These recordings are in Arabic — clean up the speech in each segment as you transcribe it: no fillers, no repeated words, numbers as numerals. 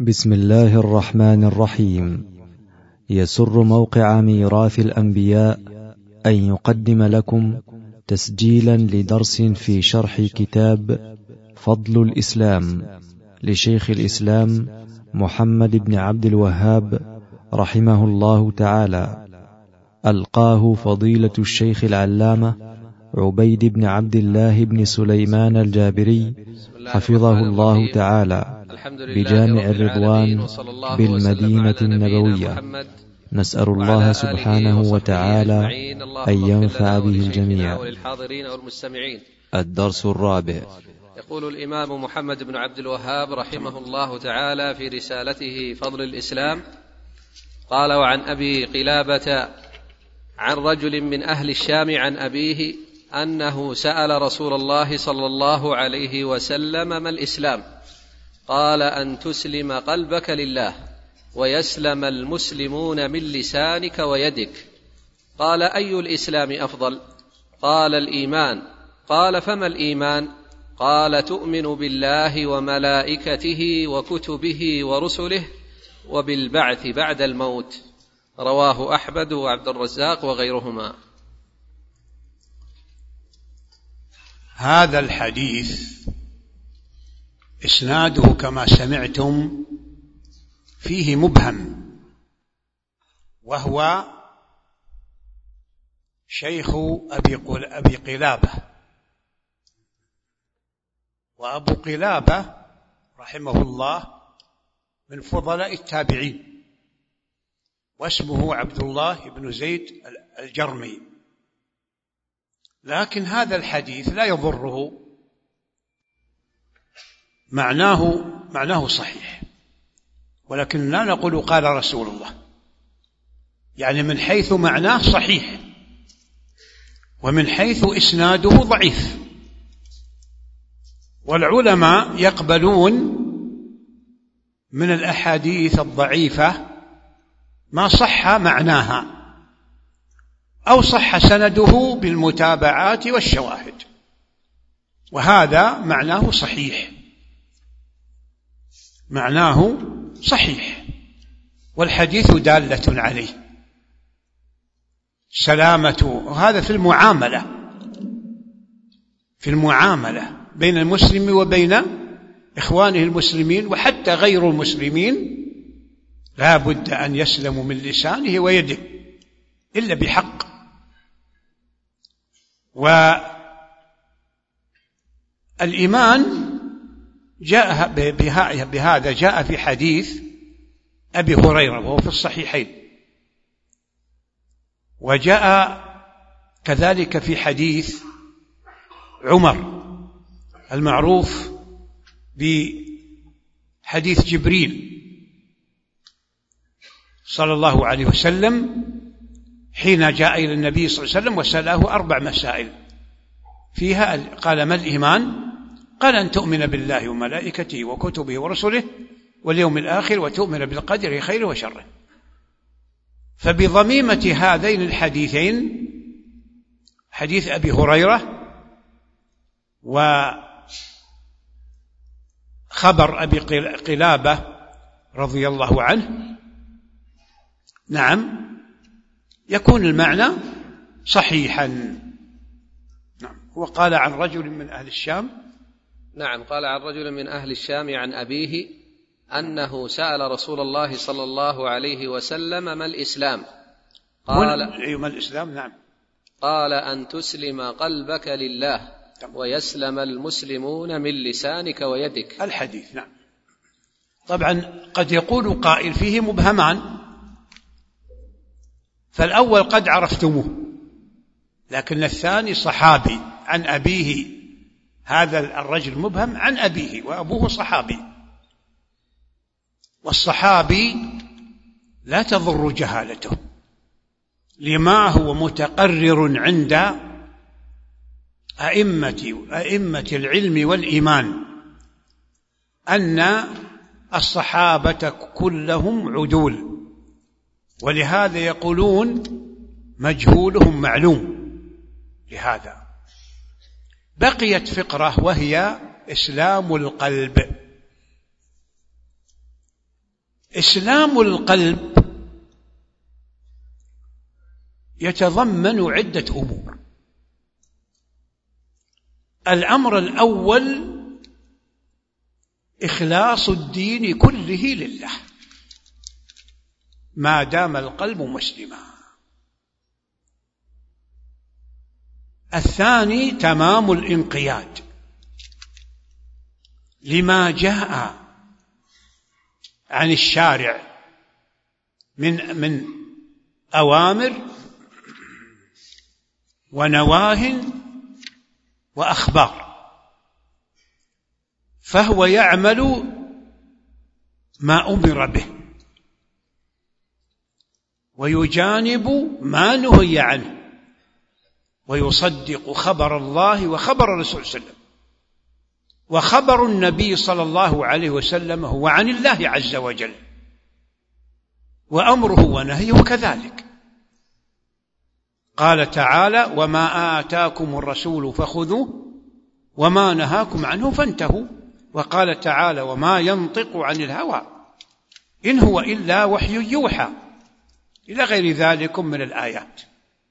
بسم الله الرحمن الرحيم. يسر موقع ميراث الأنبياء أن يقدم لكم تسجيلا لدرس في شرح كتاب فضل الإسلام لشيخ الإسلام محمد بن عبد الوهاب رحمه الله تعالى، ألقاه فضيلة الشيخ العلامة عبيد بن عبد الله بن سليمان الجابري حفظه الله تعالى بجامع الرضوان بالمدينة النبوية. نسأل الله سبحانه وتعالى أن ينفع به الجميع. الدرس الرابع. يقول الإمام محمد بن عبد الوهاب رحمه الله تعالى في رسالته فضل الإسلام، قال: وعن أبي قلابة عن رجل من أهل الشام عن أبيه أنه سأل رسول الله صلى الله عليه وسلم: ما الإسلام؟ قال: أن تسلم قلبك لله ويسلم المسلمون من لسانك ويدك. قال: أي الإسلام أفضل؟ قال: الإيمان. قال: فما الإيمان؟ قال: تؤمن بالله وملائكته وكتبه ورسله وبالبعث بعد الموت. رواه أحمد وعبد الرزاق وغيرهما. هذا الحديث إسناده كما سمعتم فيه مبهم، وهو شيخ أبي قلابة، وأبو قلابة رحمه الله من فضلاء التابعين، واسمه عبد الله بن زيد الجرمي. لكن هذا الحديث لا يضره، معناه صحيح، ولكن لا نقول قال رسول الله، يعني من حيث معناه صحيح، ومن حيث إسناده ضعيف. والعلماء يقبلون من الأحاديث الضعيفة ما صح معناها أو صح سنده بالمتابعات والشواهد، وهذا معناه صحيح، والحديث دالة عليه سلامته. هذا في المعاملة بين المسلم وبين إخوانه المسلمين، وحتى غير المسلمين لا بد أن يسلم من لسانه ويده إلا بحق. والإيمان جاء بهذا جاء في حديث أبي هريرة وهو في الصحيحين، وجاء كذلك في حديث عمر المعروف بحديث جبريل صلى الله عليه وسلم حين جاء إلى النبي صلى الله عليه وسلم وسأله 4 مسائل، فيها قال: ما الإيمان؟ قال: أن تؤمن بالله وملائكته وكتبه ورسله واليوم الآخر وتؤمن بالقدر خيره وشره. فبضميمة هذين الحديثين، حديث أبي هريرة وخبر أبي قلابة رضي الله عنه، نعم، يكون المعنى صحيحا. نعم. وقال عن رجل من أهل الشام، نعم، قال عن رجل من أهل الشام عن أبيه أنه سأل رسول الله صلى الله عليه وسلم: ما الإسلام؟ قال: ما الإسلام؟ نعم. قال: أن تسلم قلبك لله ويسلم المسلمون من لسانك ويدك. الحديث. نعم. طبعا قد يقول قائل فيه مبهمان، فالأول قد عرفتموه، لكن الثاني صحابي عن أبيه، هذا الرجل مبهم عن أبيه وأبوه صحابي، والصحابي لا تضر جهالته لما هو متقرر عند أئمة العلم والإيمان أن الصحابة كلهم عدول، ولهذا يقولون مجهولهم معلوم. لهذا بقيت فقرة وهي إسلام القلب. إسلام القلب يتضمن عدة أمور. الأمر الأول إخلاص الدين كله لله ما دام القلب مسلما. الثاني تمام الانقياد لما جاء عن الشارع من أوامر ونواه وأخبار، فهو يعمل ما أمر به ويجانب ما نهي عنه ويصدق خبر الله وخبر الرسول صلى الله عليه وسلم. وخبر النبي صلى الله عليه وسلم هو عن الله عز وجل، وأمره ونهيه كذلك. قال تعالى: وما آتاكم الرسول فخذوه وما نهاكم عنه فانتهوا. وقال تعالى: وما ينطق عن الهوى إن هو إلا وحي يوحى، إلى غير ذلك من الآيات.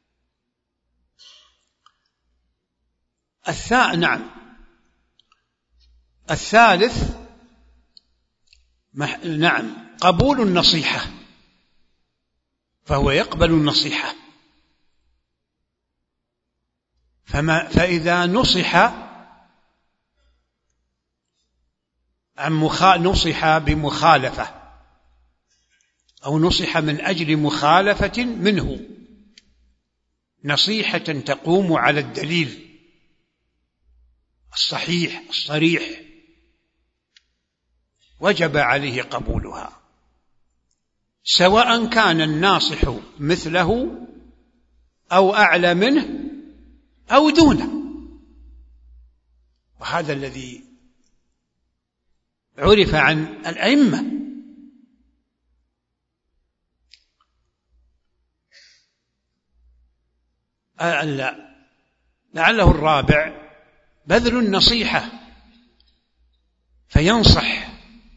الثالث قبول النصيحة، فهو يقبل النصيحة، فإذا نصح بمخالفة أو نصح من أجل مخالفة منه نصيحة تقوم على الدليل الصحيح الصريح، وجب عليه قبولها، سواء كان الناصح مثله أو أعلى منه أو دونه. وهذا الذي عرف عن الأئمة. لعله الرابع بذل النصيحة، فينصح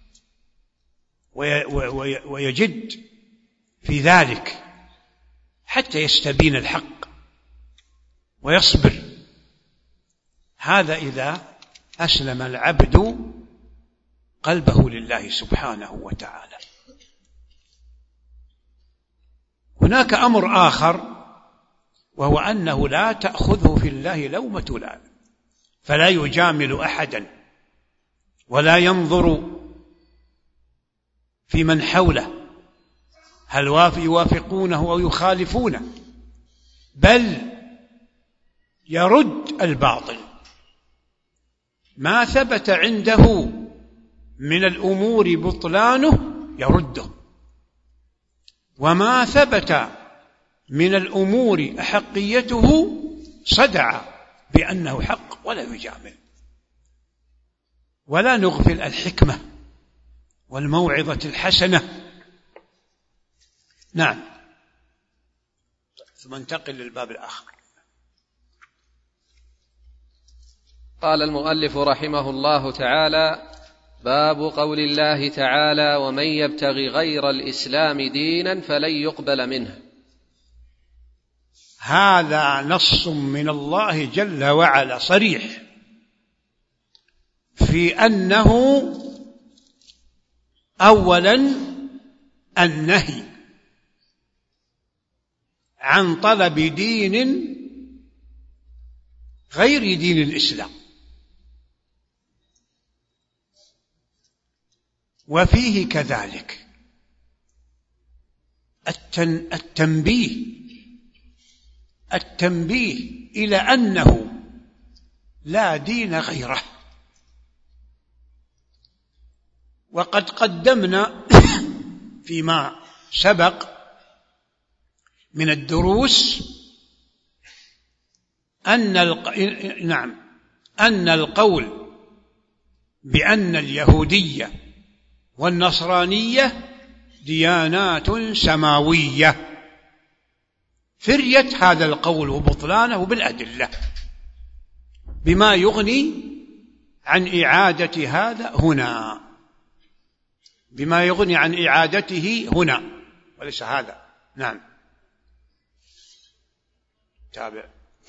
ويجد في ذلك حتى يستبين الحق ويصبر. هذا إذا أسلم العبد قلبه لله سبحانه وتعالى. هناك أمر آخر، وهو أنه لا تأخذه في الله لومة لائم، فلا يجامل أحدا ولا ينظر في من حوله هل يوافقونه أو يخالفونه، بل يرد الباطل. ما ثبت عنده من الأمور بطلانه يرده، وما ثبت من الأمور أحقيته صدع بأنه حق ولا يجامل. ولا نغفل الحكمة والموعظة الحسنة. نعم. ثم انتقل للباب الآخر. قال المؤلف رحمه الله تعالى: باب قول الله تعالى: ومن يبتغي غير الإسلام دينا فلن يقبل منه. هذا نص من الله جل وعلا صريح في أنه أولا النهي عن طلب دين غير دين الإسلام، وفيه كذلك التنبيه إلى أنه لا دين غيره. وقد قدمنا فيما سبق من الدروس أن القول بأن اليهودية والنصرانية ديانات سماوية فريت هذا القول وبطلانه بالأدلة، بما يغني عن إعادة هذا هنا. بما يغني عن إعادته هنا وليس هذا. نعم. تابع.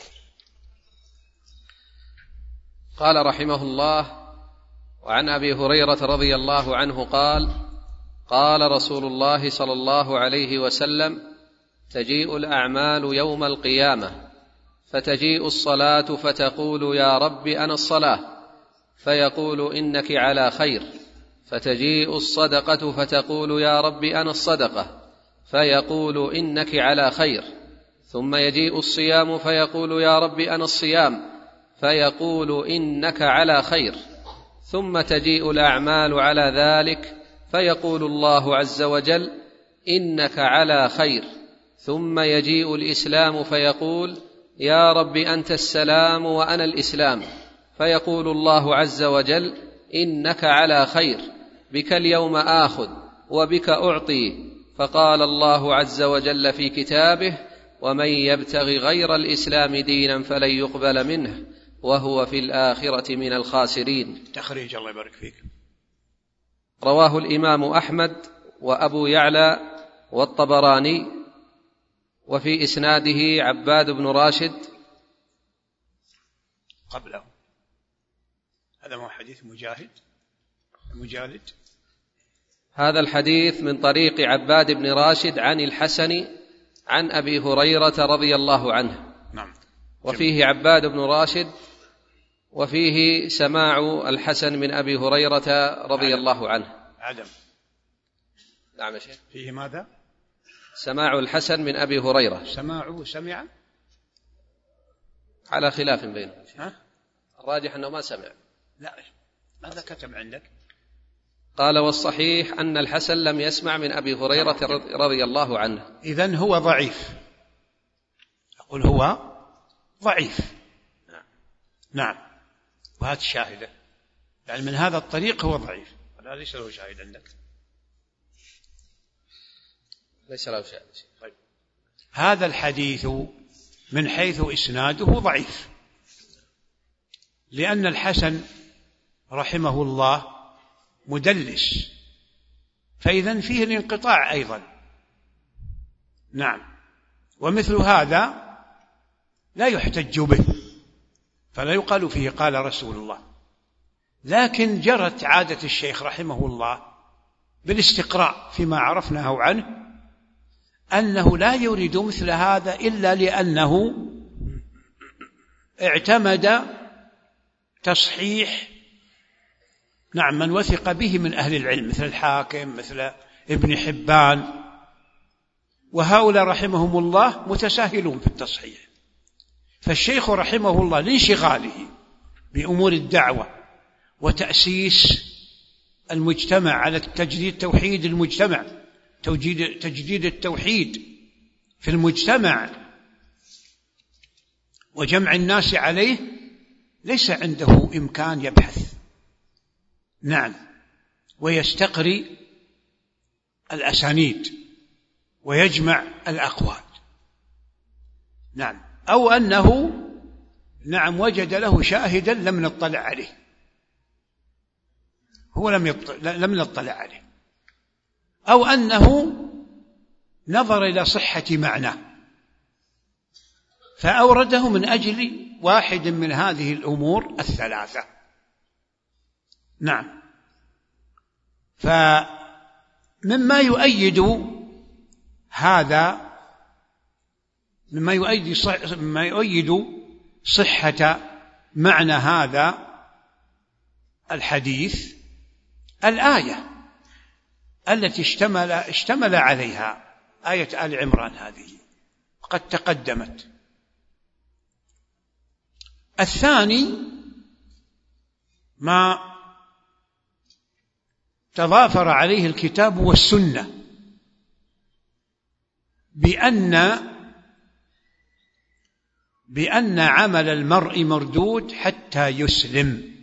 قال رحمه الله: وعن أبي هريرة رضي الله عنه قال: قال رسول الله صلى الله عليه وسلم: تجيء الأعمال يوم القيامة فتجيء الصلاة فتقول يا رب أنا الصلاة، فيقول إنك على خير، فتجيء الصدقة فتقول يا رب أنا الصدقة، فيقول إنك على خير، ثم يجيء الصيام فيقول يا رب أنا الصيام، فيقول إنك على خير، ثم تجيء الأعمال على ذلك فيقول الله عز وجل إنك على خير، ثم يجيء الإسلام فيقول يا رب أنت السلام وأنا الإسلام، فيقول الله عز وجل إنك على خير، بك اليوم آخذ وبك أعطي، فقال الله عز وجل في كتابه ومن يبتغ غير الإسلام دينا فلن يقبل منه وهو في الآخرة من الخاسرين. تخريج الله يبارك فيك. رواه الإمام أحمد وأبو يعلى والطبراني، وفي إسناده عباد بن راشد. قبله هذا هو حديث مجالد. هذا الحديث من طريق عباد بن راشد عن الحسن عن أبي هريرة رضي الله عنه. نعم. وفيه عباد بن راشد وفيه سماع الحسن من أبي هريرة رضي الله عنه. عدم. نعم يا شيخ. فيه ماذا؟ سماع الحسن من أبي هريرة. سماعه سمع على خلاف بينهم. ها؟ الراجح أنه ما سمع. لا، ماذا كتب عندك؟ قال والصحيح أن الحسن لم يسمع من أبي هريرة رضي الله عنه. إذن هو ضعيف. أقول هو ضعيف. نعم. وهذا شاهدة، يعني من هذا الطريق هو ضعيف. لا، ليس له شاهد عندك. ليس له شاهد. طيب. هذا الحديث من حيث إسناده ضعيف، لأن الحسن رحمه الله مدلس، فإذن فيه الانقطاع أيضا. نعم. ومثل هذا لا يحتج به، فلا يقال فيه قال رسول الله. لكن جرت عادة الشيخ رحمه الله بالاستقراء فيما عرفناه عنه أنه لا يريد مثل هذا إلا لأنه اعتمد تصحيح نعم من وثق به من أهل العلم مثل الحاكم مثل ابن حبان، وهؤلاء رحمهم الله متساهلون في التصحيح. فالشيخ رحمه الله لانشغاله بأمور الدعوة وتأسيس المجتمع على تجديد توحيد المجتمع، تجديد التوحيد في المجتمع وجمع الناس عليه، ليس عنده إمكان يبحث نعم ويستقري الأسانيد ويجمع الأقوال نعم، أو أنه نعم وجد له شاهدا لم نطلع عليه، هو لم نطلع عليه، أو أنه نظر إلى صحة معناه فأورده من أجل واحد من هذه الأمور الثلاثة. نعم. فمما يؤيد هذا مما يؤيد صحة معنى هذا الحديث الآية التي اشتمل عليها آية آل عمران هذه قد تقدمت. الثاني ما تضافر عليه الكتاب والسنة بأن عمل المرء مردود حتى يسلم،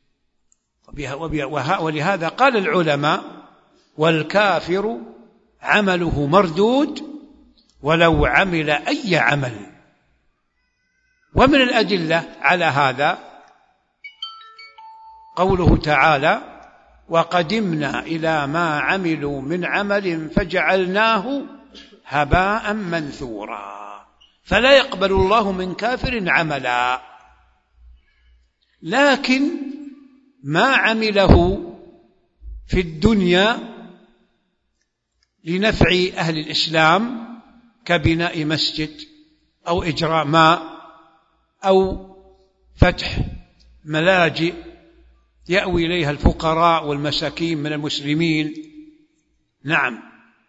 ولهذا قال العلماء والكافر عمله مردود ولو عمل أي عمل. ومن الأدلة على هذا قوله تعالى وقدمنا إلى ما عملوا من عمل فجعلناه هباء منثورا. فلا يقبل الله من كافر عملا، لكن ما عمله في الدنيا لنفع أهل الإسلام كبناء مسجد أو إجراء ماء أو فتح ملاجئ يأوي إليها الفقراء والمساكين من المسلمين، نعم،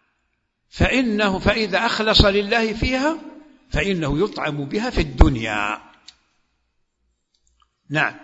فإذا أخلص لله فيها فإنه يطعم بها في الدنيا. نعم.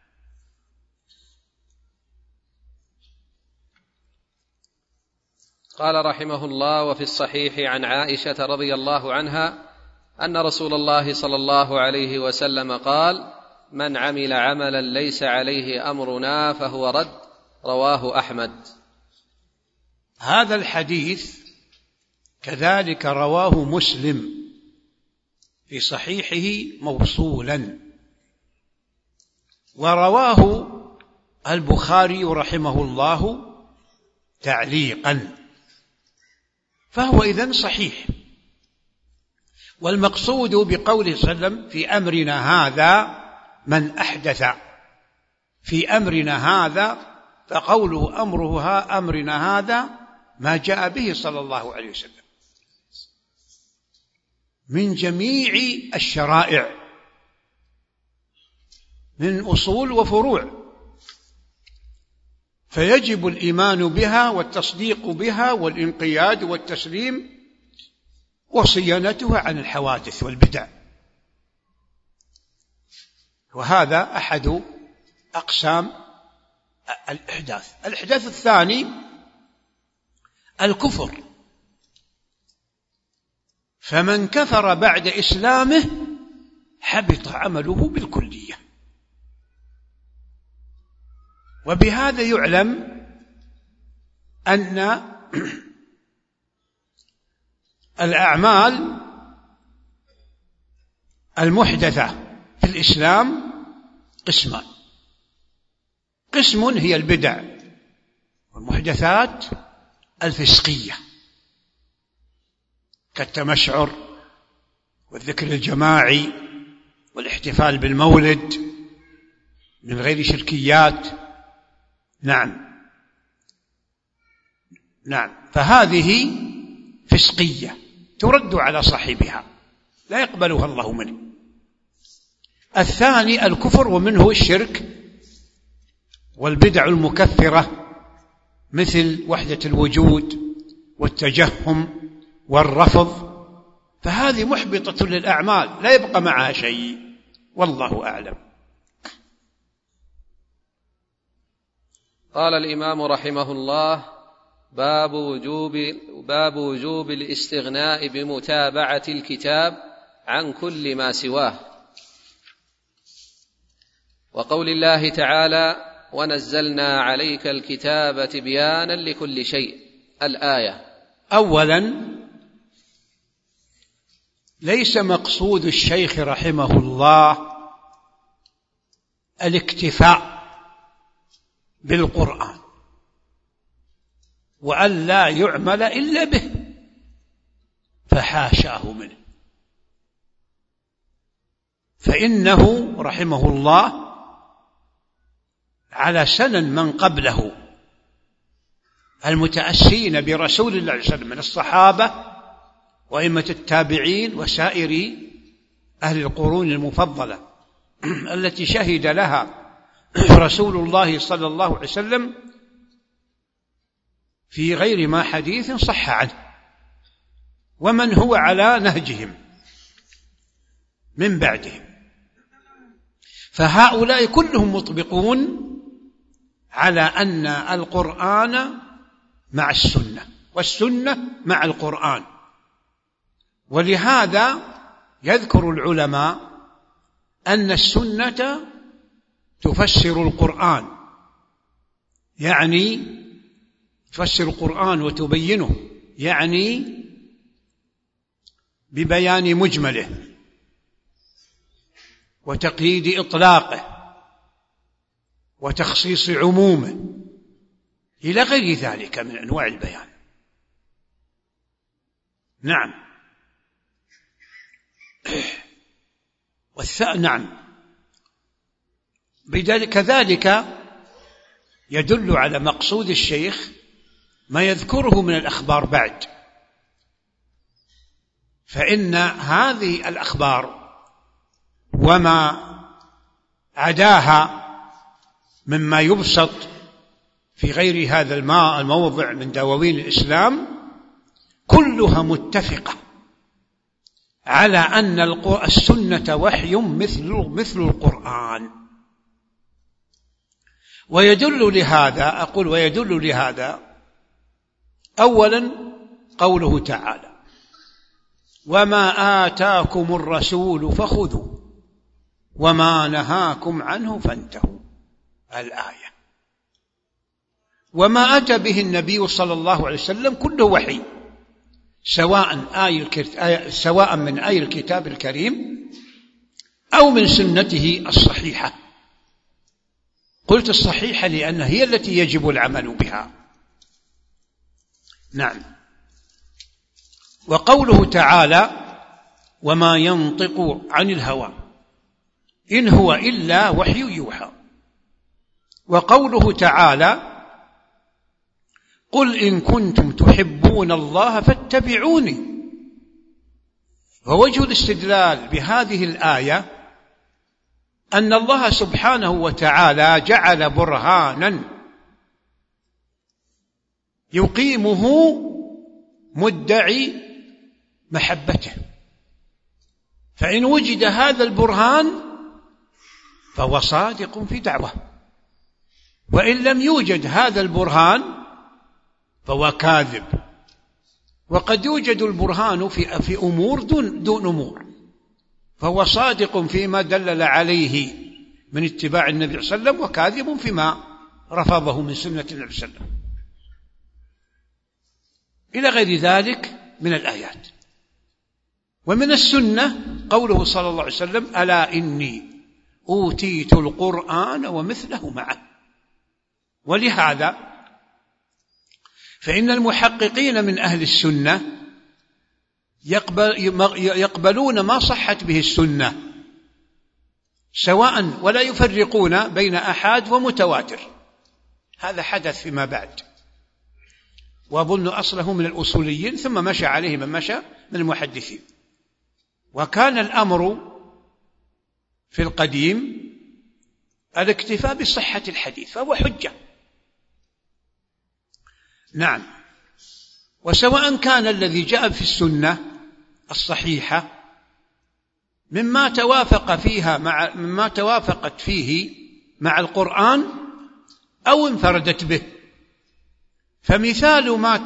قال رحمه الله: وفي الصحيح عن عائشة رضي الله عنها أن رسول الله صلى الله عليه وسلم قال: من عمل عملا ليس عليه أمرنا فهو رد. رواه أحمد. هذا الحديث كذلك رواه مسلم في صحيحه موصولا، ورواه البخاري رحمه الله تعليقا، فهو إذن صحيح. والمقصود بقوله صلى الله عليه وسلم في أمرنا هذا من أحدث في أمرنا هذا، فقوله أمرنا هذا ما جاء به صلى الله عليه وسلم من جميع الشرائع من أصول وفروع، فيجب الإيمان بها والتصديق بها والانقياد والتسليم وصيانتها عن الحوادث والبدع. وهذا أحد أقسام الإحداث. الإحداث الثاني الكفر، فمن كفر بعد إسلامه حبط عمله بالكلية. وبهذا يعلم أن الأعمال المحدثة في الإسلام قسمان: قسم هي البدع والمحدثات الفسقية كالتمشعر والذكر الجماعي والاحتفال بالمولد من غير شركيات. نعم، فهذه فسقية ترد على صاحبها، لا يقبلها الله منه. الثاني الكفر، ومنه الشرك والبدع المكفرة مثل وحدة الوجود والتجهم والرفض، فهذه محبطة للأعمال لا يبقى معها شيء، والله أعلم. قال الإمام رحمه الله: باب وجوب الاستغناء بمتابعة الكتاب عن كل ما سواه، وقول الله تعالى: ونزلنا عليك الكتاب تبيانا لكل شيء، الآية. أولا، ليس مقصود الشيخ رحمه الله الاكتفاء بالقرآن وأن لا يعمل إلا به، فحاشاه منه، فإنه رحمه الله على سنن من قبله المتأسين برسول الله صلى الله عليه وسلم من الصحابة وأئمة التابعين وسائر أهل القرون المفضلة التي شهد لها رسول الله صلى الله عليه وسلم في غير ما حديث صح عنه، ومن هو على نهجهم من بعدهم، فهؤلاء كلهم مطبقون على أن القرآن مع السنة والسنة مع القرآن. ولهذا يذكر العلماء أن السنة تفسر القرآن، يعني تفسر القرآن وتبينه، يعني ببيان مجمله وتقييد إطلاقه وتخصيص عمومه إلى غير ذلك من أنواع البيان. نعم. نعم. كذلك يدل على مقصود الشيخ ما يذكره من الأخبار بعد، فإن هذه الأخبار وما عداها مما يبسط في غير هذا الموضع من دواوين الإسلام كلها متفقة على أن السنة وحي مثل القرآن. ويدل لهذا أولا قوله تعالى: وما آتاكم الرسول فخذوا وما نهاكم عنه فانتهوا، الآية. وما أتى به النبي صلى الله عليه وسلم كله وحي، سواء من آي الكتاب الكريم أو من سنته الصحيحة. قلت الصحيحة لأنها هي التي يجب العمل بها. نعم. وقوله تعالى: وما ينطق عن الهوى إن هو إلا وحي يوحى. وقوله تعالى: قل إن كنتم تحبون الله فاتبعوني. ووجه الاستدلال بهذه الآية أن الله سبحانه وتعالى جعل برهانا يقيمه مدعي محبته، فإن وجد هذا البرهان فهو صادق في دعوة، وإن لم يوجد هذا البرهان فهو كاذب. وقد يوجد البرهان في أمور دون أمور، فهو صادق فيما دلل عليه من اتباع النبي صلى الله عليه وسلم، وكاذب فيما رفضه من سنة النبي صلى الله عليه وسلم، إلى غير ذلك من الآيات. ومن السنة قوله صلى الله عليه وسلم: ألا إني أوتيت القرآن ومثله معه. ولهذا فإن المحققين من أهل السنة يقبلون ما صحت به السنة سواء، ولا يفرقون بين أحاد ومتواتر. هذا حدث فيما بعد، وأظن أصله من الأصوليين، ثم مشى عليه من مشى من المحدثين. وكان الأمر في القديم الاكتفاء بصحة الحديث، فهو حجة. نعم. وسواء كان الذي جاء في السنة الصحيحة مما توافقت فيه مع القرآن أو انفردت به. فمثال ما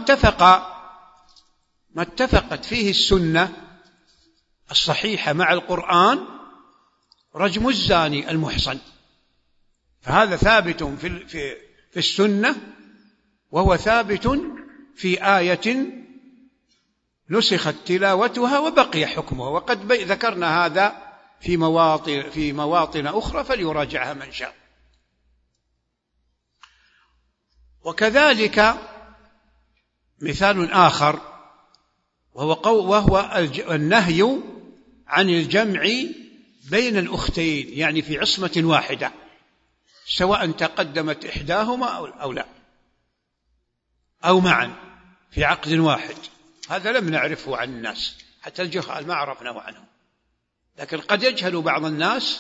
اتفقت فيه السنة الصحيحة مع القرآن رجم الزاني المحصن، فهذا ثابت في السنة، وهو ثابت في آية نسخت تلاوتها وبقي حكمها، وقد ذكرنا هذا في مواطن أخرى فليراجعها من شاء. وكذلك مثال آخر وهو النهي عن الجمع بين الأختين، يعني في عصمة واحدة، سواء تقدمت إحداهما أو لا، أو معا في عقد واحد. هذا لم نعرفه عن الناس، حتى الجهال ما عرفناه عنهم، لكن قد يجهل بعض الناس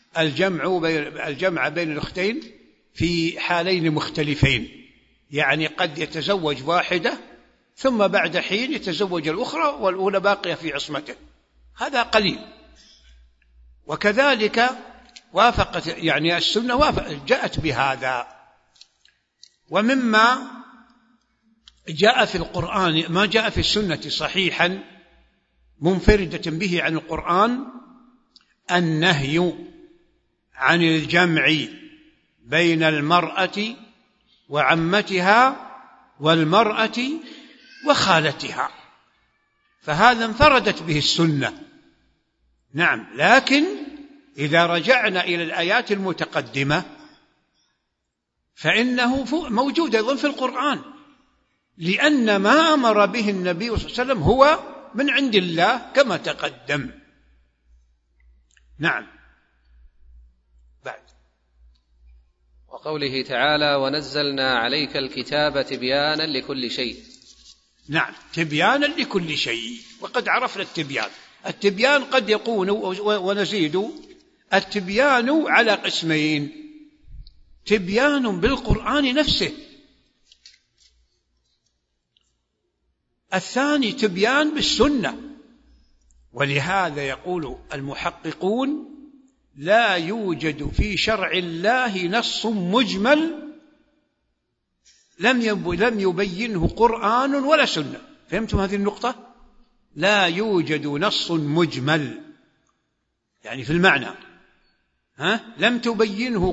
الجمع بين الأختين في حالين مختلفين، يعني قد يتزوج واحدة ثم بعد حين يتزوج الأخرى والأولى باقية في عصمته، هذا قليل. وكذلك وافقت، يعني السنة جاءت بهذا. ومما جاء في القرآن ما جاء في السنة صحيحا منفردة به عن القرآن النهي عن الجمع بين المرأة وعمتها والمرأة وخالتها، فهذا انفردت به السنة. نعم. لكن إذا رجعنا إلى الآيات المتقدمة فإنه موجود أيضا في القرآن، لأن ما أمر به النبي صلى الله عليه وسلم هو من عند الله كما تقدم. نعم. بعد وقوله تعالى: ونزلنا عليك الكتاب تبيانا لكل شيء. نعم، تبيانا لكل شيء. وقد عرفنا التبيان قد يكون، ونزيد، التبيان على قسمين: تبيان بالقرآن نفسه، الثاني تبيان بالسنة. ولهذا يقول المحققون: لا يوجد في شرع الله نص مجمل لم يبينه قرآن ولا سنة. فهمتم هذه النقطة؟ لا يوجد نص مجمل، يعني في المعنى، لم يبينه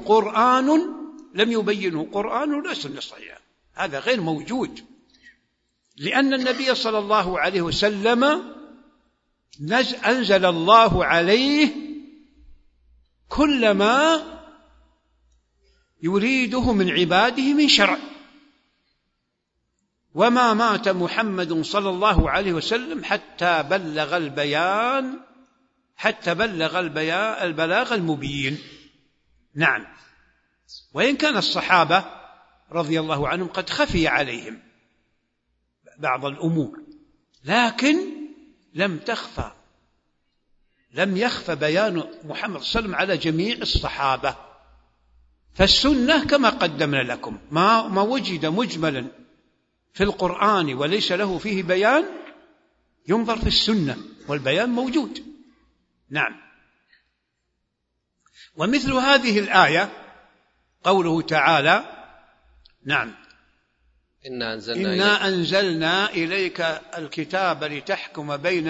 قرآن ولا سنة صحيحة. هذا غير موجود، لأن النبي صلى الله عليه وسلم أنزل الله عليه كل ما يريده من عباده من شرع. وما مات محمد صلى الله عليه وسلم حتى بلغ البلاغ المبين. نعم. وإن كان الصحابة رضي الله عنهم قد خفي عليهم بعض الأمور، لكن لم يخفى بيان محمد صلى الله عليه وسلم على جميع الصحابة. فالسنة كما قدمنا لكم، ما وجد مجملا في القرآن وليس له فيه بيان ينظر في السنة، والبيان موجود. نعم. ومثل هذه الآية قوله تعالى: نعم، إنا أنزلنا إليك الكتاب لتحكم بين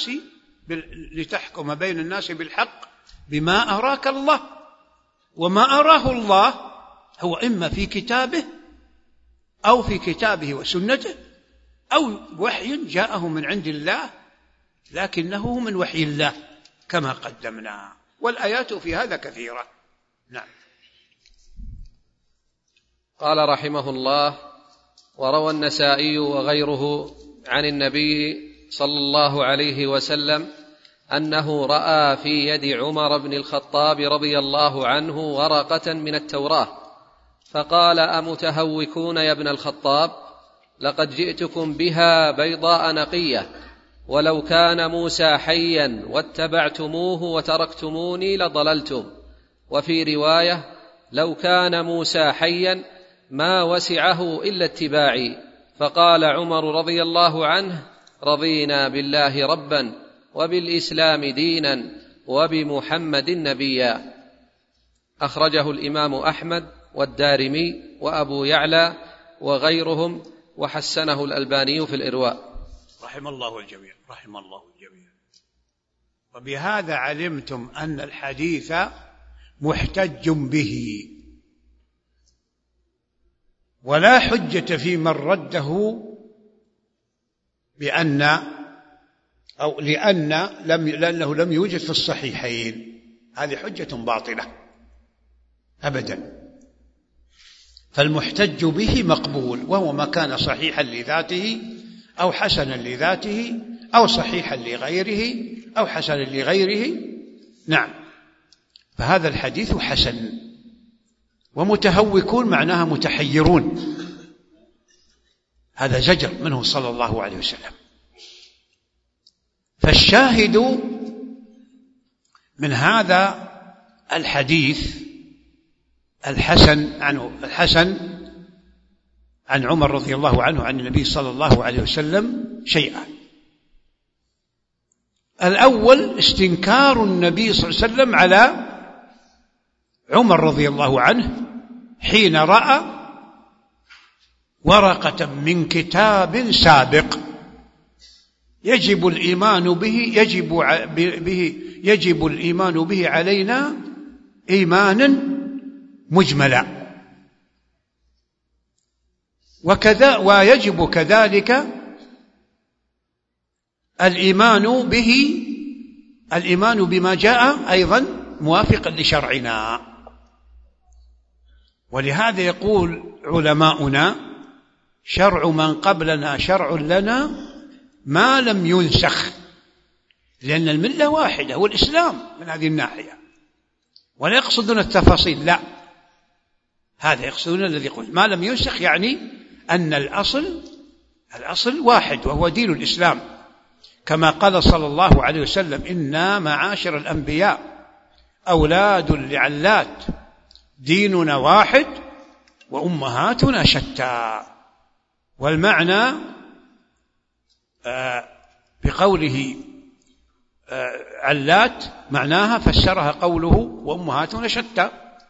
الناس بالحق بما أراك الله. وما أراه الله هو إما في كتابه أو في كتابه وسنته، أو وحي جاءه من عند الله لكنه من وحي الله كما قدمنا. والآيات في هذا كثيرة. نعم. قال رحمه الله: وروى النسائي وغيره عن النبي صلى الله عليه وسلم أنه رأى في يد عمر بن الخطاب رضي الله عنه ورقة من التوراة، فقال: أمتهوكون يا ابن الخطاب؟ لقد جئتكم بها بيضاء نقية، ولو كان موسى حيا واتبعتموه وتركتموني لضللتم. وفي رواية: لو كان موسى حيا ما وسعه إلا اتباعي. فقال عمر رضي الله عنه: رضينا بالله ربا وبالإسلام دينا وبمحمد نبيا. أخرجه الإمام أحمد والدارمي وأبو يعلى وغيرهم، وحسنه الألباني في الإرواء. رحم الله الجميع. وبهذا علمتم أن الحديث محتج به، ولا حجة في من رده لأنه لم يوجد في الصحيحين. هذه حجة باطلة أبدا. فالمحتج به مقبول، وهو ما كان صحيحا لذاته أو حسنا لذاته أو صحيحا لغيره أو حسنا لغيره. نعم. فهذا الحديث حسن. ومتهوكون معناها متحيرون، هذا زجر منه صلى الله عليه وسلم. فالشاهد من هذا الحديث الحسن عن عمر رضي الله عنه عن النبي صلى الله عليه وسلم شيئان: الأول استنكار النبي صلى الله عليه وسلم على عمر رضي الله عنه حين رأى ورقة من كتاب سابق يجب الإيمان به علينا إيمانا مجملا، ويجب كذلك الإيمان بما جاء أيضا موافقا لشرعنا. ولهذا يقول علماؤنا: شرع من قبلنا شرع لنا ما لم ينسخ، لأن الملة واحدة هو الإسلام من هذه الناحية، ولا يقصدون التفاصيل، لا، هذا يقصدون الذي يقول ما لم ينسخ، يعني أن الأصل واحد وهو دين الإسلام، كما قال صلى الله عليه وسلم: إنا معاشر الأنبياء أولاد لعلات، ديننا واحد وأمهاتنا شتى. والمعنى بقوله علات معناها فسرها قوله وأمهاتنا شتى.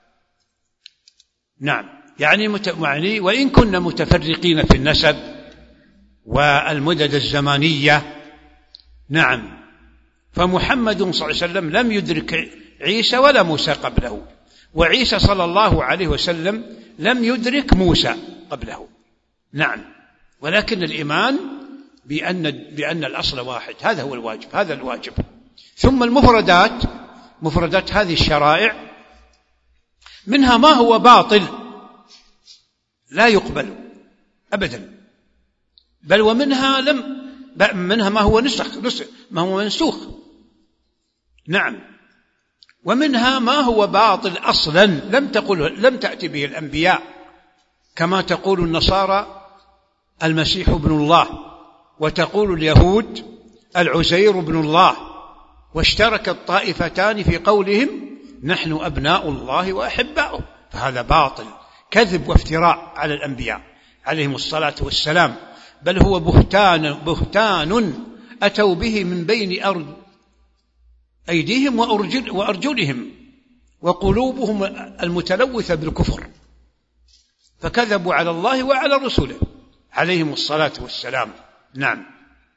نعم، يعني وإن كنا متفرقين في النسب والمدد الزمانية، نعم، فمحمد صلى الله عليه وسلم لم يدرك عيسى ولا موسى قبله، وعيسى صلى الله عليه وسلم لم يدرك موسى قبله. نعم، ولكن الإيمان بأن الأصل واحد، هذا هو الواجب، هذا الواجب. ثم مفردات هذه الشرائع منها ما هو باطل لا يقبل أبدا، بل منها ما هو ما هو منسوخ. نعم، ومنها ما هو باطل أصلا لم تأتي به الأنبياء، كما تقول النصارى المسيح ابن الله، وتقول اليهود العزير ابن الله، واشترك الطائفتان في قولهم نحن أبناء الله وأحباؤه، فهذا باطل، كذب وافتراء على الأنبياء عليهم الصلاة والسلام، بل هو بهتان أتوا به من بين أيديهم وأرجلهم وقلوبهم المتلوثة بالكفر، فكذبوا على الله وعلى رسوله عليهم الصلاة والسلام. نعم.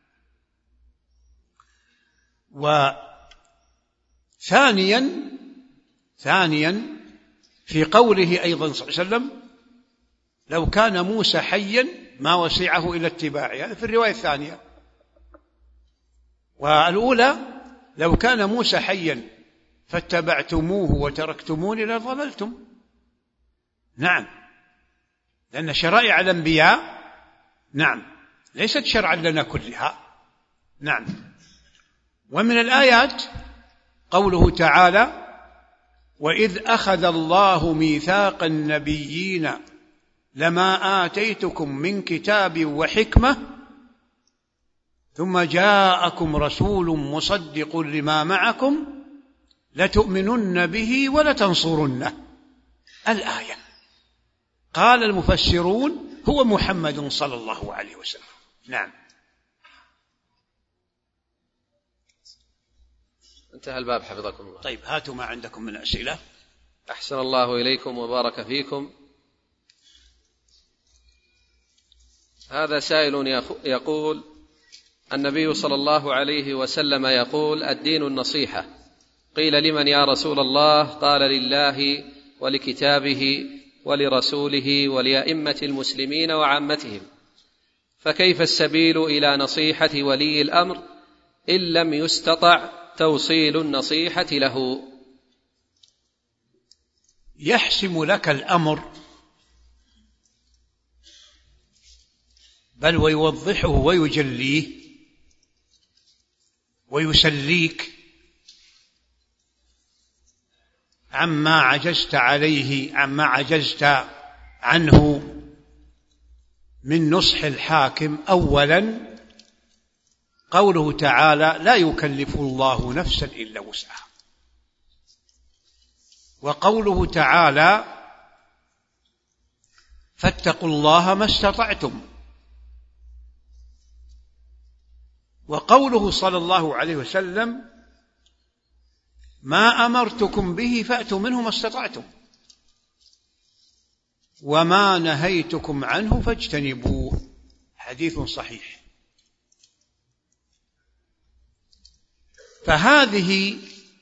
ثانيا في قوله أيضا صلى الله عليه وسلم: لو كان موسى حيا ما وسعه إلى اتباعه، هذا في الرواية الثانية. والأولى: لو كان موسى حيا فاتبعتموه وتركتموني لضللتم. نعم، لأن شرائع الأنبياء نعم ليست شرعا لنا كلها. نعم. ومن الآيات قوله تعالى: وإذ أخذ الله ميثاق النبيين لما آتيتكم من كتاب وحكمة ثم جاءكم رسول مصدق لما معكم لتؤمنن به ولتنصرنه. الآية. قال المفسرون: هو محمد صلى الله عليه وسلم. نعم. انتهى الباب حفظكم الله. طيب، هاتوا ما عندكم من أسئلة. أحسن الله إليكم وبارك فيكم. هذا سائل يقول: النبي صلى الله عليه وسلم يقول: الدين النصيحة. قيل: لمن يا رسول الله؟ قال: لله ولكتابه ولرسوله ولأئمة المسلمين وعامتهم. فكيف السبيل إلى نصيحة ولي الأمر إن لم يستطع توصيل النصيحة له؟ يحسم لك الأمر، بل ويوضحه ويجليه ويسليك عما عجزت عليه، عما عجزت عنه من نصح الحاكم. أولا قوله تعالى: لا يكلف الله نفسا إلا وسعها. وقوله تعالى: فاتقوا الله ما استطعتم. وقوله صلى الله عليه وسلم: ما أمرتكم به فأتوا منه ما استطعتم وما نهيتكم عنه فاجتنبوه. حديث صحيح. فهذه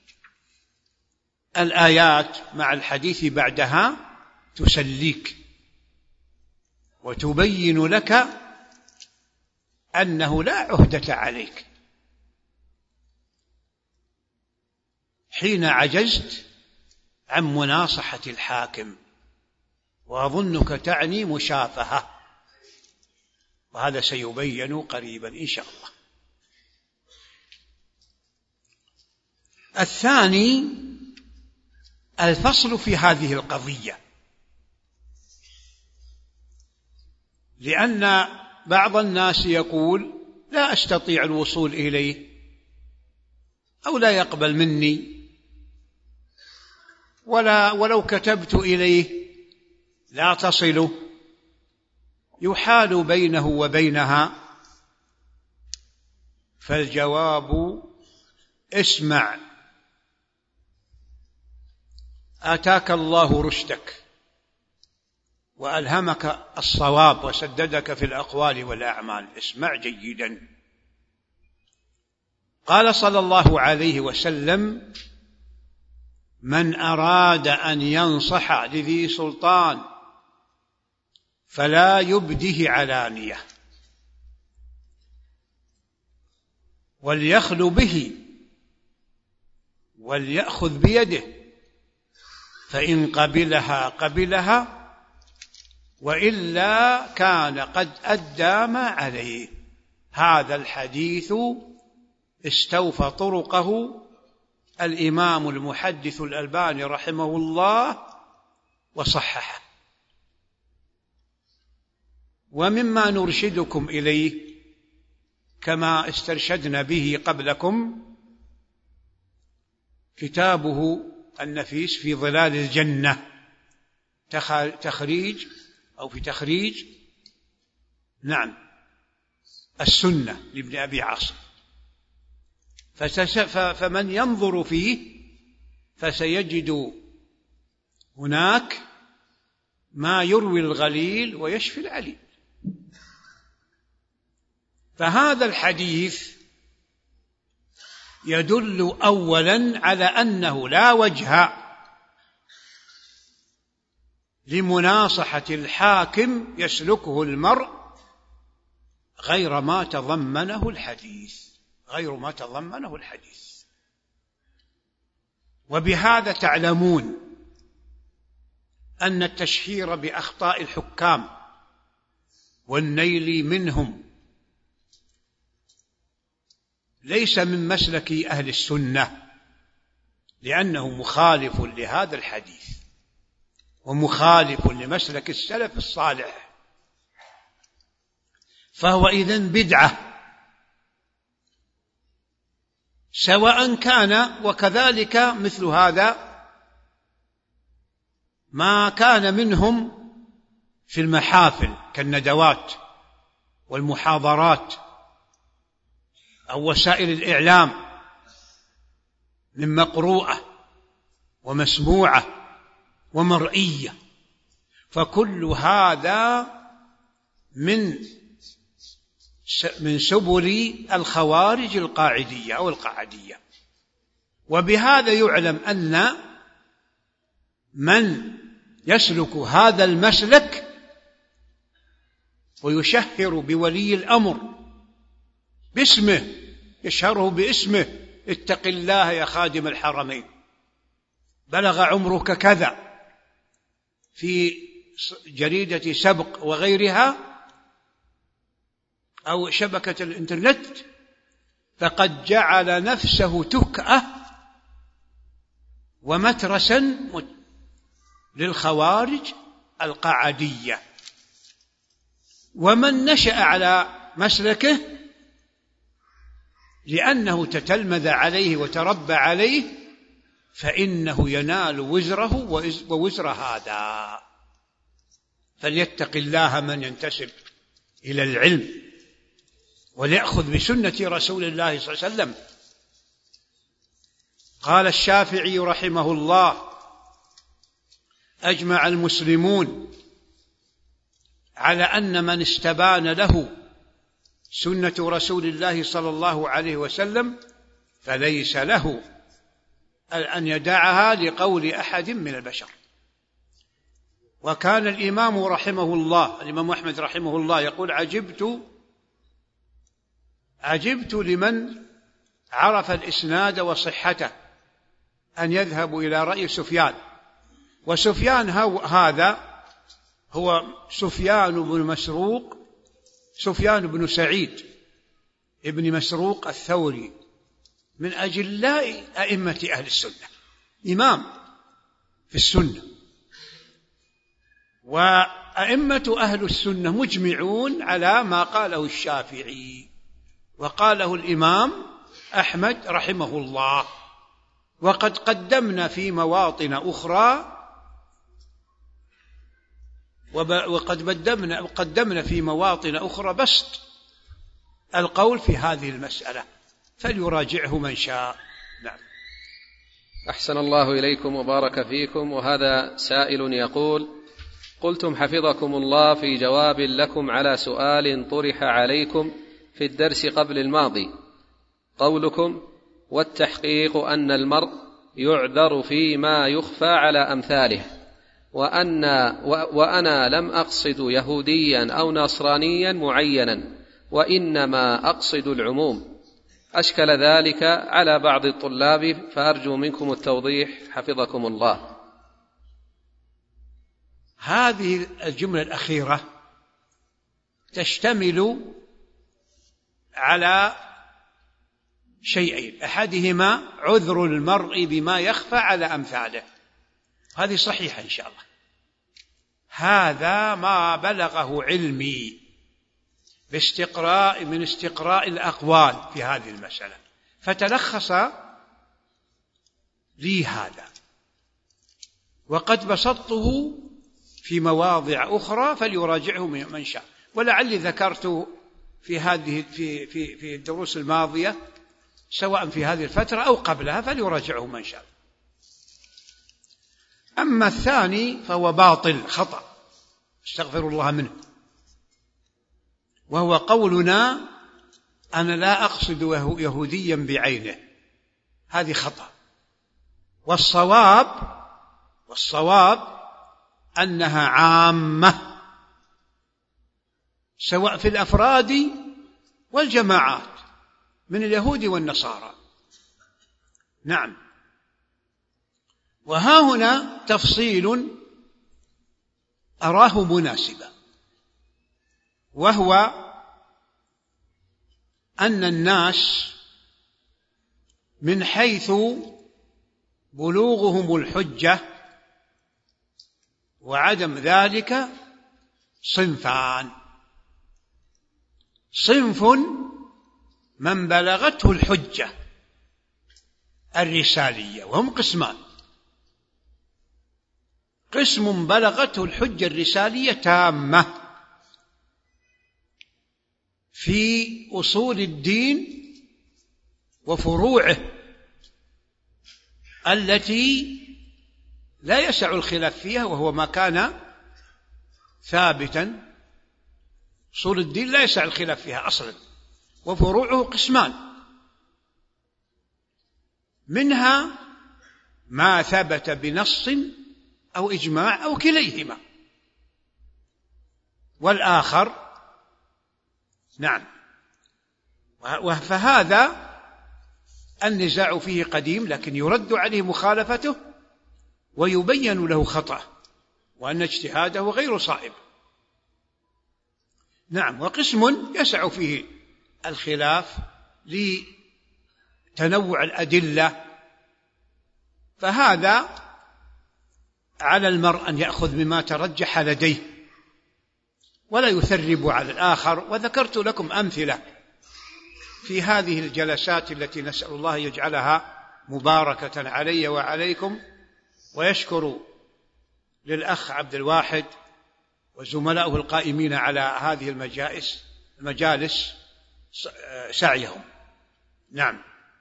الآيات مع الحديث بعدها تسليك وتبين لك أنه لا عهدة عليك حين عجزت عن مناصحة الحاكم وأظنك تعني مشافهة، وهذا سيبين قريبا إن شاء الله. الثاني الفصل في هذه القضية، لأن بعض الناس يقول لا أستطيع الوصول إليه أو لا يقبل مني، ولو كتبت إليه لا تصله، يحال بينه وبينها. فالجواب: اسمع، آتاك الله رشدك وألهمك الصواب وسددك في الأقوال والأعمال، اسمع جيدا. قال صلى الله عليه وسلم: من أراد أن ينصح لذي سلطان فلا يبده علانية، وليخل به وليأخذ بيده، فإن قبلها قبلها، وإلا كان قد أدى ما عليه. هذا الحديث استوفى طرقه الإمام المحدث الألباني رحمه الله وصححه. ومما نرشدكم إليه كما استرشدنا به قبلكم كتابه النفيس في ظلال الجنة، تخريج السنة لابن أبي عاصم. فمن ينظر فيه فسيجد هناك ما يروي الغليل ويشفي العليل. فهذا الحديث يدل أولا على أنه لا وجه لمناصحة الحاكم يسلكه المرء غير ما تضمنه الحديث. وبهذا تعلمون أن التشهير بأخطاء الحكام والنيل منهم ليس من مسلك أهل السنة، لأنه مخالف لهذا الحديث ومخالف لمسلك السلف الصالح، فهو إذن بدعة سواء كان. وكذلك مثل هذا ما كان منهم في المحافل كالندوات والمحاضرات أو وسائل الإعلام من مقروءة ومسموعة ومرئية، فكل هذا من سبل الخوارج القاعدية أو القعدية. وبهذا يعلم أن من يسلك هذا المسلك ويشهر بولي الأمر باسمه، يشهره باسمه: اتق الله يا خادم الحرمين، بلغ عمرك كذا، في جريدة سبق وغيرها أو شبكة الإنترنت، فقد جعل نفسه تكأة ومترسا للخوارج القعدية. ومن نشأ على مسلكه لأنه تتلمذ عليه وتربى عليه فإنه ينال وزره ووزر هذا. فليتق الله من ينتسب إلى العلم وليأخذ بسنة رسول الله صلى الله عليه وسلم. قال الشافعي رحمه الله: أجمع المسلمون على أن من استبان له سنة رسول الله صلى الله عليه وسلم فليس له أن يدعها لقول أحد من البشر. وكان الإمام رحمه الله، الإمام أحمد رحمه الله، يقول: عجبت لمن عرف الإسناد وصحته أن يذهب إلى رأي سفيان. وسفيان هذا هو سفيان بن سعيد ابن مسروق الثوري، من أجلاء أئمة أهل السنة، إمام في السنة. وأئمة أهل السنة مجمعون على ما قاله الشافعي وقاله الإمام أحمد رحمه الله. وقد قدمنا في مواطن أخرى قدمنا في مواطن أخرى بسط القول في هذه المسألة، فليراجعه من شاء. نعم. أحسن الله إليكم وبارك فيكم. وهذا سائل يقول: قلتم حفظكم الله في جواب لكم على سؤال طرح عليكم في الدرس قبل الماضي قولكم: والتحقيق أن المرء يعذر فيما يخفى على أمثاله، وأنا لم أقصد يهوديا أو نصرانيا معينا، وإنما أقصد العموم. أشكل ذلك على بعض الطلاب، فأرجو منكم التوضيح حفظكم الله. هذه الجملة الأخيرة تشتمل على شيئين: أحدهما عذر المرء بما يخفى على أمثاله، هذه صحيحة إن شاء الله، هذا ما بلغه علمي من استقراء الأقوال في هذه المسألة، فتلخص لي هذا، وقد بسطته في مواضع أخرى فليراجعه من شاء. ولعلي ذكرت في الدروس الماضية سواء في هذه الفترة أو قبلها، فليراجعه من شاء. أما الثاني فهو باطل خطأ، استغفر الله منه، وهو قولنا: أنا لا أقصد يهوديا بعينه، هذه خطأ. والصواب أنها عامة، سواء في الأفراد والجماعات من اليهود والنصارى. نعم. وها هنا تفصيل أراه مناسبا، وهو أن الناس من حيث بلوغهم الحجة وعدم ذلك صنفان: صنف من بلغته الحجة الرسالية، وهم قسمان: قسم بلغته الحجة الرسالية تامة في أصول الدين وفروعه التي لا يسع الخلاف فيها، وهو ما كان ثابتا. أصول الدين لا يسع الخلاف فيها أصلا، وفروعه قسمان: منها ما ثبت بنص أو إجماع أو كليهما، والآخر نعم. فهذا النزاع فيه قديم، لكن يرد عليه مخالفته ويبين له خطأه وأن اجتهاده غير صائب. نعم. وقسم يسع فيه الخلاف لتنوع الأدلة، فهذا على المرء أن يأخذ مما ترجح لديه ولا يثرب على الآخر. وذكرت لكم أمثلة في هذه الجلسات التي نسأل الله يجعلها مباركة علي وعليكم، ويشكر للأخ عبد الواحد وزملائه القائمين على هذه المجالس سعيهم. نعم.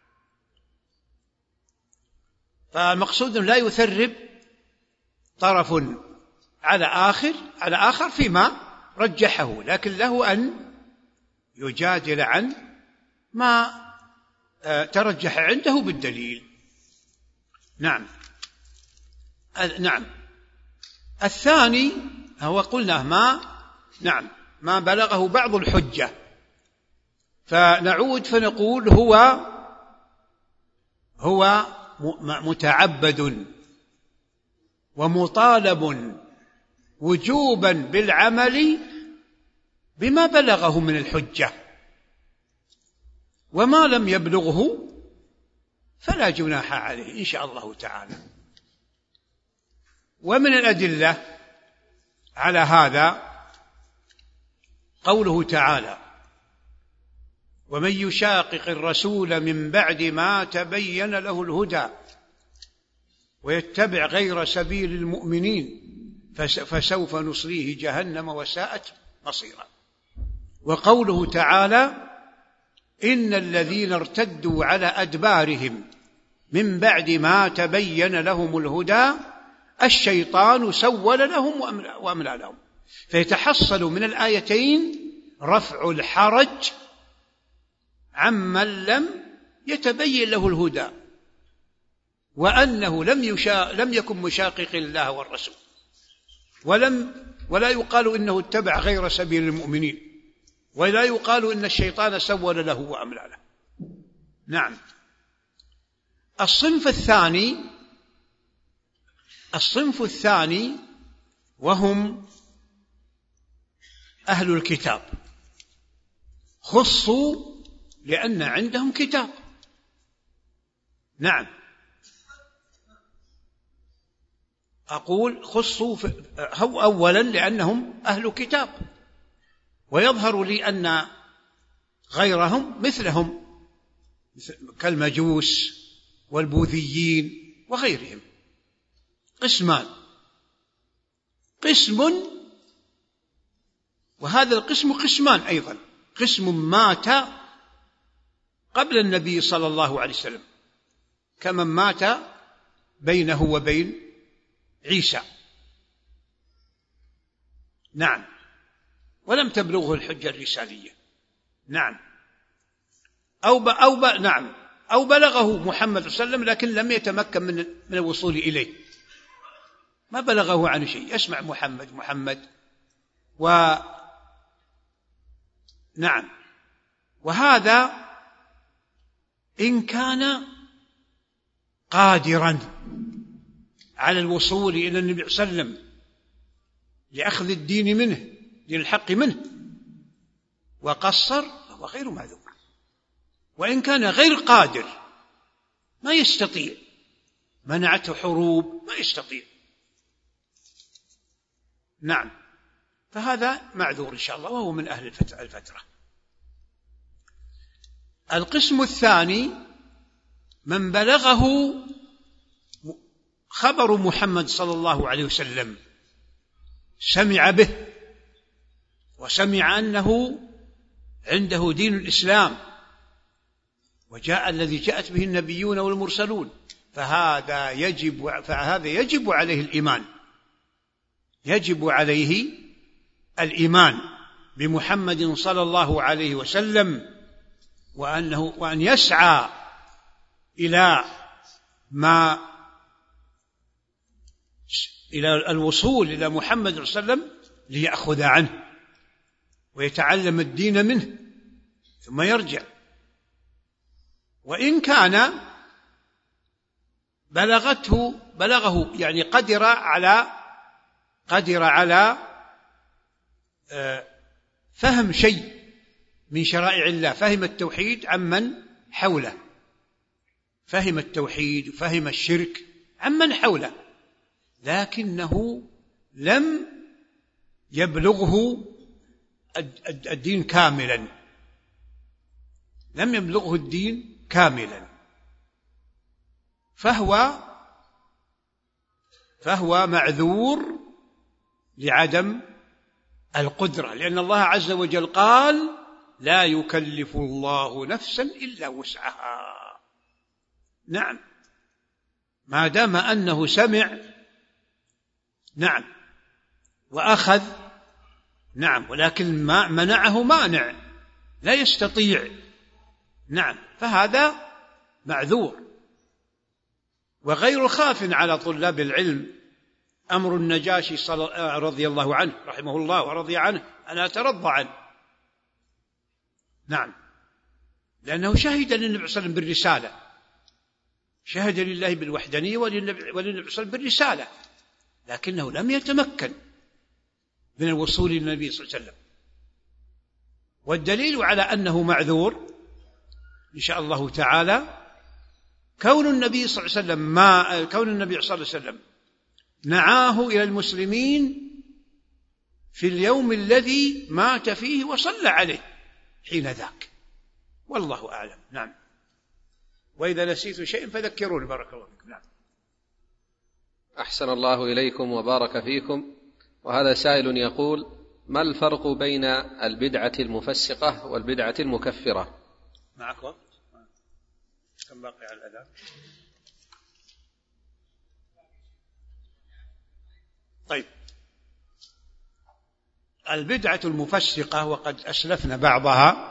فمقصود لا يثرب طرف على آخر فيما رجحه، لكن له أن يجادل عن ما ترجح عنده بالدليل. نعم. الثاني هو قلنا ما بلغه بعض الحجة، فنعود فنقول هو متعبد ومطالب وجوبا بالعمل بما بلغه من الحجة، وما لم يبلغه فلا جناح عليه إن شاء الله تعالى. ومن الأدلة على هذا قوله تعالى: ومن يشاقق الرسول من بعد ما تبين له الهدى ويتبع غير سبيل المؤمنين فسوف نصليه جهنم وساءت مصيرا. وقوله تعالى: إن الذين ارتدوا على أدبارهم من بعد ما تبين لهم الهدى الشيطان سول لهم وأملى لهم. فيتحصل من الآيتين رفع الحرج عمن لم يتبين له الهدى، وأنه لم يكن مشاقق الله والرسول، ولا يقال إنه اتبع غير سبيل المؤمنين، ولا يقال إن الشيطان سول له وأملى له. نعم. الصنف الثاني وهم أهل الكتاب، خصوا لأن عندهم كتاب. نعم، أقول خصوا أولا لأنهم أهل كتاب، ويظهر لي أن غيرهم مثلهم كالمجوس والبوذيين وغيرهم قسمان: قسم، وهذا القسم قسمان أيضا، قسم مات قبل النبي صلى الله عليه وسلم كمن مات بينه وبين عيسى، نعم، ولم تبلغه الحجة الرسالية، نعم، أو بلغه محمد صلى الله عليه وسلم لكن لم يتمكن من الوصول إليه، ما بلغه عن شيء، يسمع محمد نعم. وهذا إن كان قادرا على الوصول إلى النبي صلى الله عليه وسلم لأخذ الدين منه، دين الحق منه، وقصر فهو غير معذور. وإن كان غير قادر ما يستطيع، منعته حروب ما يستطيع، نعم، فهذا معذور إن شاء الله وهو من أهل الفترة. القسم الثاني من بلغه خبر محمد صلى الله عليه وسلم، سمع به وسمع أنه عنده دين الإسلام وجاء الذي جاءت به النبيون والمرسلون، فهذا يجب عليه الإيمان، يجب عليه الإيمان بمحمد صلى الله عليه وسلم، وأن يسعى إلى الوصول إلى محمد صلى الله عليه وسلم ليأخذ عنه ويتعلم الدين منه ثم يرجع. وإن كان بلغه يعني قدر على فهم شيء من شرائع الله، فهم التوحيد عمن حوله، فهم التوحيد وفهم الشرك عمن حوله، لكنه لم يبلغه الدين كاملا، لم يبلغه الدين كاملا، فهو معذور لعدم القدرة، لأن الله عز وجل قال: لا يكلف الله نفسا إلا وسعها. نعم، ما دام أنه سمع، نعم، وأخذ، نعم، ولكن ما منعه مانع لا يستطيع، نعم، فهذا معذور. وغير خاف على طلاب العلم أمر النجاشي رضي الله عنه رحمه الله ورضي عنه أن أترضى عنه، نعم، لأنه شهد للنبي صلى الله عليه وسلم بالرسالة، شهد لله بالوحدانية وللنبي صلى الله عليه وسلم بالرسالة، لكنه لم يتمكن من الوصول للنبي صلى الله عليه وسلم. والدليل على أنه معذور إن شاء الله تعالى كون النبي صلى الله عليه وسلم نعاه إلى المسلمين في اليوم الذي مات فيه وصلى عليه حين ذاك، والله أعلم. نعم. وإذا نسيت شيء فذكروني بارك الله فيكم. نعم. أحسن الله إليكم وبارك فيكم. وهذا سائل يقول: ما الفرق بين البدعة المفسقة والبدعة المكفرة؟ معك وقت؟ كم باقي على الأذان؟ طيب، البدعة المفسقة وقد أسلفنا بعضها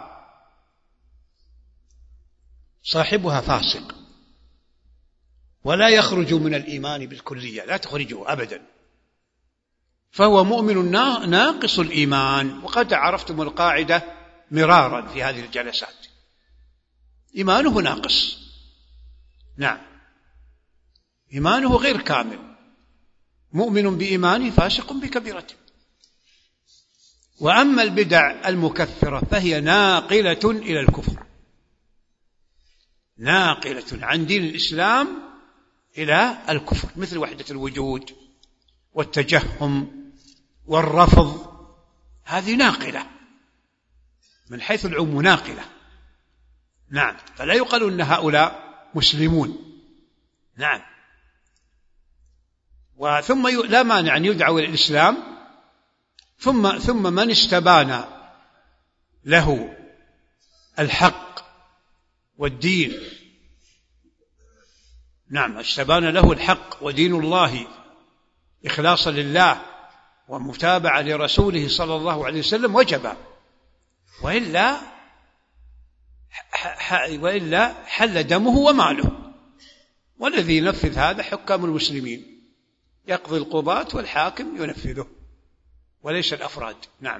صاحبها فاسق ولا يخرج من الإيمان بالكلية، لا تخرجه أبدا، فهو مؤمن ناقص الإيمان. وقد عرفتم القاعدة مرارا في هذه الجلسات، إيمانه ناقص. نعم، إيمانه غير كامل، مؤمن بإيمانه فاسق بكبيرته. وأما البدع المكفرة فهي ناقلة إلى الكفر، ناقلة عن دين الإسلام إلى الكفر، مثل وحدة الوجود والتجهم والرفض، هذه ناقلة من حيث العموم، ناقلة. نعم، فلا يقال أن هؤلاء مسلمون. نعم. وثم لا مانع أن يدعوا إلى الإسلام، ثم من استبان له الحق والدين، نعم، استبان له الحق ودين الله إخلاصا لله ومتابعة لرسوله صلى الله عليه وسلم، وجب، وإلا حل دمه وماله. والذي ينفذ هذا حكام المسلمين، يقضي القضاة والحاكم ينفذه وليس الأفراد. نعم.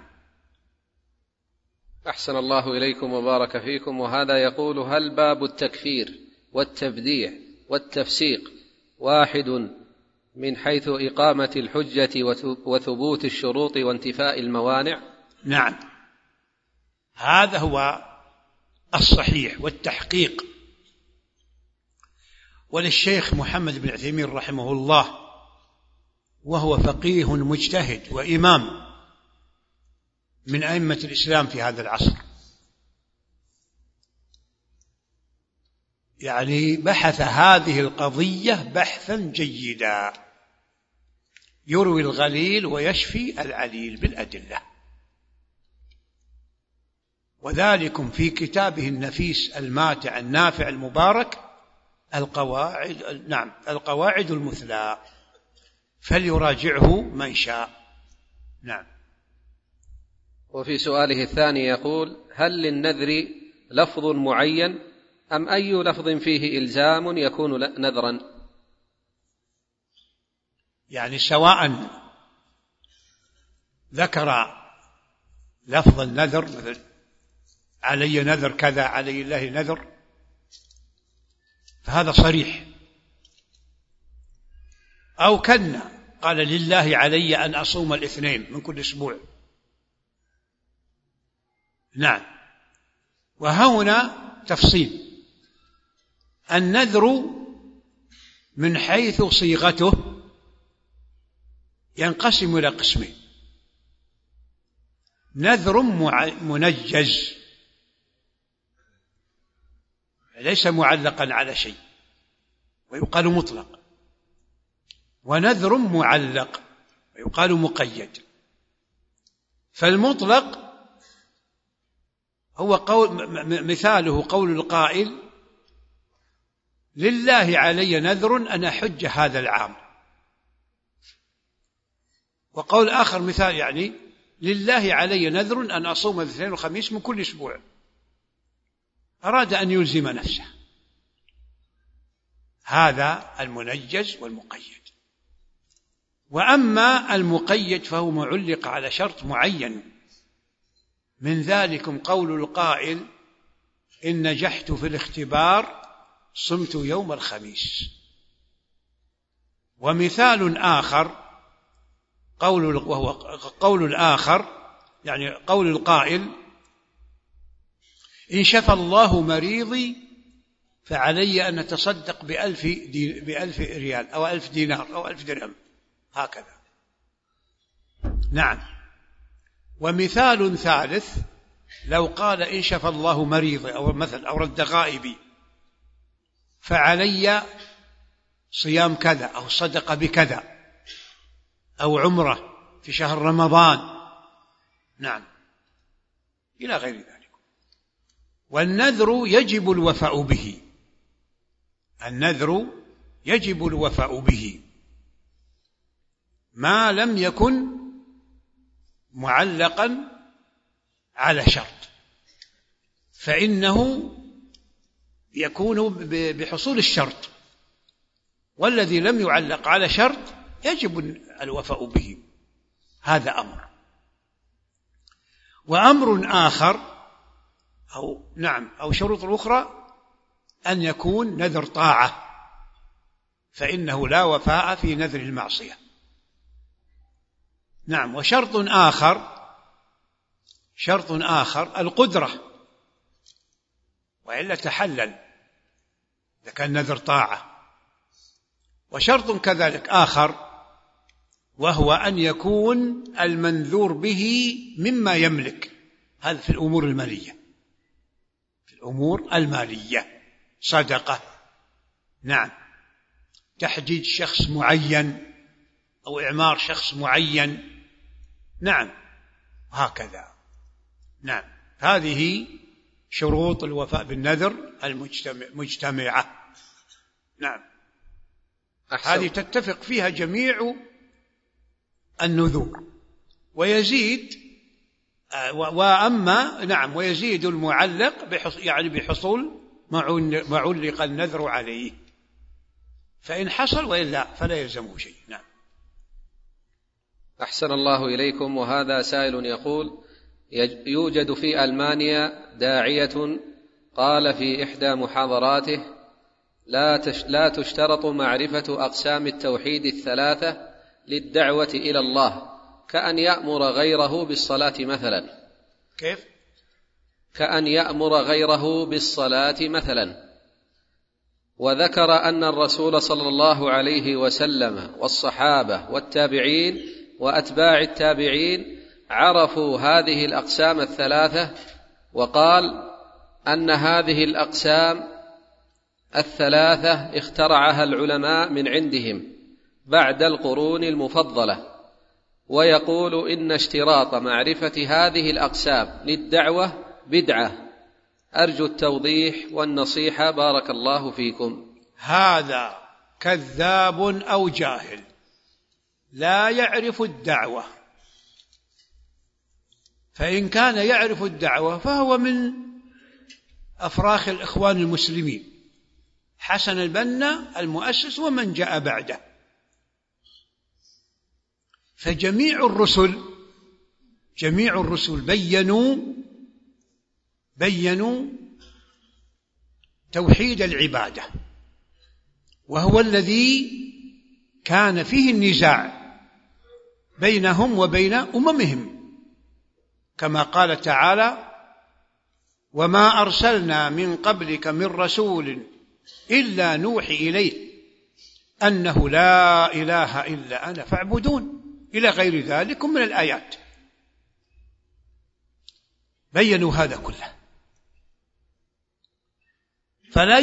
أحسن الله إليكم وبارك فيكم. وهذا يقول: هل باب التكفير والتبديع والتفسيق واحد من حيث إقامة الحجة وثبوت الشروط وانتفاء الموانع؟ نعم، هذا هو الصحيح والتحقيق. وللشيخ محمد بن عثيمين رحمه الله، وهو فقيه مجتهد وإمام من أئمة الإسلام في هذا العصر، يعني بحث هذه القضية بحثا جيدا، يروي الغليل ويشفي العليل بالأدلة. وذلكم في كتابه النفيس الماتع النافع المبارك القواعد المثلى، فليراجعه من شاء. نعم. وفي سؤاله الثاني يقول: هل للنذر لفظ معين أم أي لفظ فيه إلزام يكون نذرا؟ يعني سواء ذكر لفظ النذر، مثل علي نذر كذا، علي الله نذر، فهذا صريح، أو قال لله علي أن أصوم الاثنين من كل أسبوع. نعم. وهنا تفصيل: النذر من حيث صيغته ينقسم إلى قسمين: نذر منجز ليس معلقا على شيء ويقال مطلق، ونذر معلق ويقال مقيد. فالمطلق هو مثاله قول القائل: لله علي نذر أن أحج هذا العام. وقول آخر مثال يعني: لله علي نذر أن أصوم الاثنين والخميس من كل أسبوع. أراد أن يلزم نفسه. هذا المنجز والمقيد. وأما المقيد فهو معلق على شرط معين، من ذلكم قول القائل: إن نجحت في الاختبار صمت يوم الخميس. ومثال آخر: وهو قول الآخر، يعني قول القائل: إن شفى الله مريضي فعلي أن أتصدق ب1000 ريال أو 1000 دينار أو 1000 درهم، هكذا. نعم. ومثال ثالث: لو قال: إن شفى الله مريضي أو رد غائبي فعلي صيام كذا أو صدقة بكذا أو عمرة في شهر رمضان. نعم، إلى غير ذلك. والنذر يجب الوفاء به، النذر يجب الوفاء به ما لم يكن معلقا على شرط، فإنه يكون بحصول الشرط، والذي لم يعلق على شرط يجب الوفاء به. هذا أمر. وأمر آخر أو شروط أخرى أن يكون نذر طاعة، فإنه لا وفاء في نذر المعصية. نعم. وشرط آخر القدرة، وإلا تحلل إذا كان نذر طاعة. وشرط كذلك آخر وهو أن يكون المنذور به مما يملك، هذا في الأمور المالية، في الأمور المالية، صدقة، نعم، تحديد شخص معين أو إعمار شخص معين، نعم، هكذا. نعم، هذه شروط الوفاء بالنذر المجتمعة. نعم، هذه تتفق فيها جميع النذور، ويزيد ويزيد المعلق بحصول ما علق النذر عليه، فإن حصل وإلا فلا يلزمه شيء. نعم. أحسن الله إليكم. وهذا سائل يقول: يوجد في ألمانيا داعية قال في إحدى محاضراته: لا تشترط معرفة أقسام التوحيد الثلاثة للدعوة إلى الله، كأن يأمر غيره بالصلاة مثلا. كيف؟ كأن يأمر غيره بالصلاة مثلا. وذكر أن الرسول صلى الله عليه وسلم والصحابة والتابعين وأتباع التابعين عرفوا هذه الأقسام الثلاثة، وقال أن هذه الأقسام الثلاثة اخترعها العلماء من عندهم بعد القرون المفضلة، ويقول إن اشتراط معرفة هذه الأقسام للدعوة بدعة. أرجو التوضيح والنصيحة، بارك الله فيكم. هذا كذاب أو جاهل لا يعرف الدعوة، فإن كان يعرف الدعوة فهو من أفراخ الإخوان المسلمين، حسن البنا المؤسس ومن جاء بعده. فجميع الرسل بيّنوا توحيد العبادة، وهو الذي كان فيه النزاع بينهم وبين أممهم، كما قال تعالى: وما أرسلنا من قبلك من رسول إلا نوحي إليه أنه لا إله إلا أنا فاعبدون، إلى غير ذلك من الآيات. بيّنوا هذا كله، فلا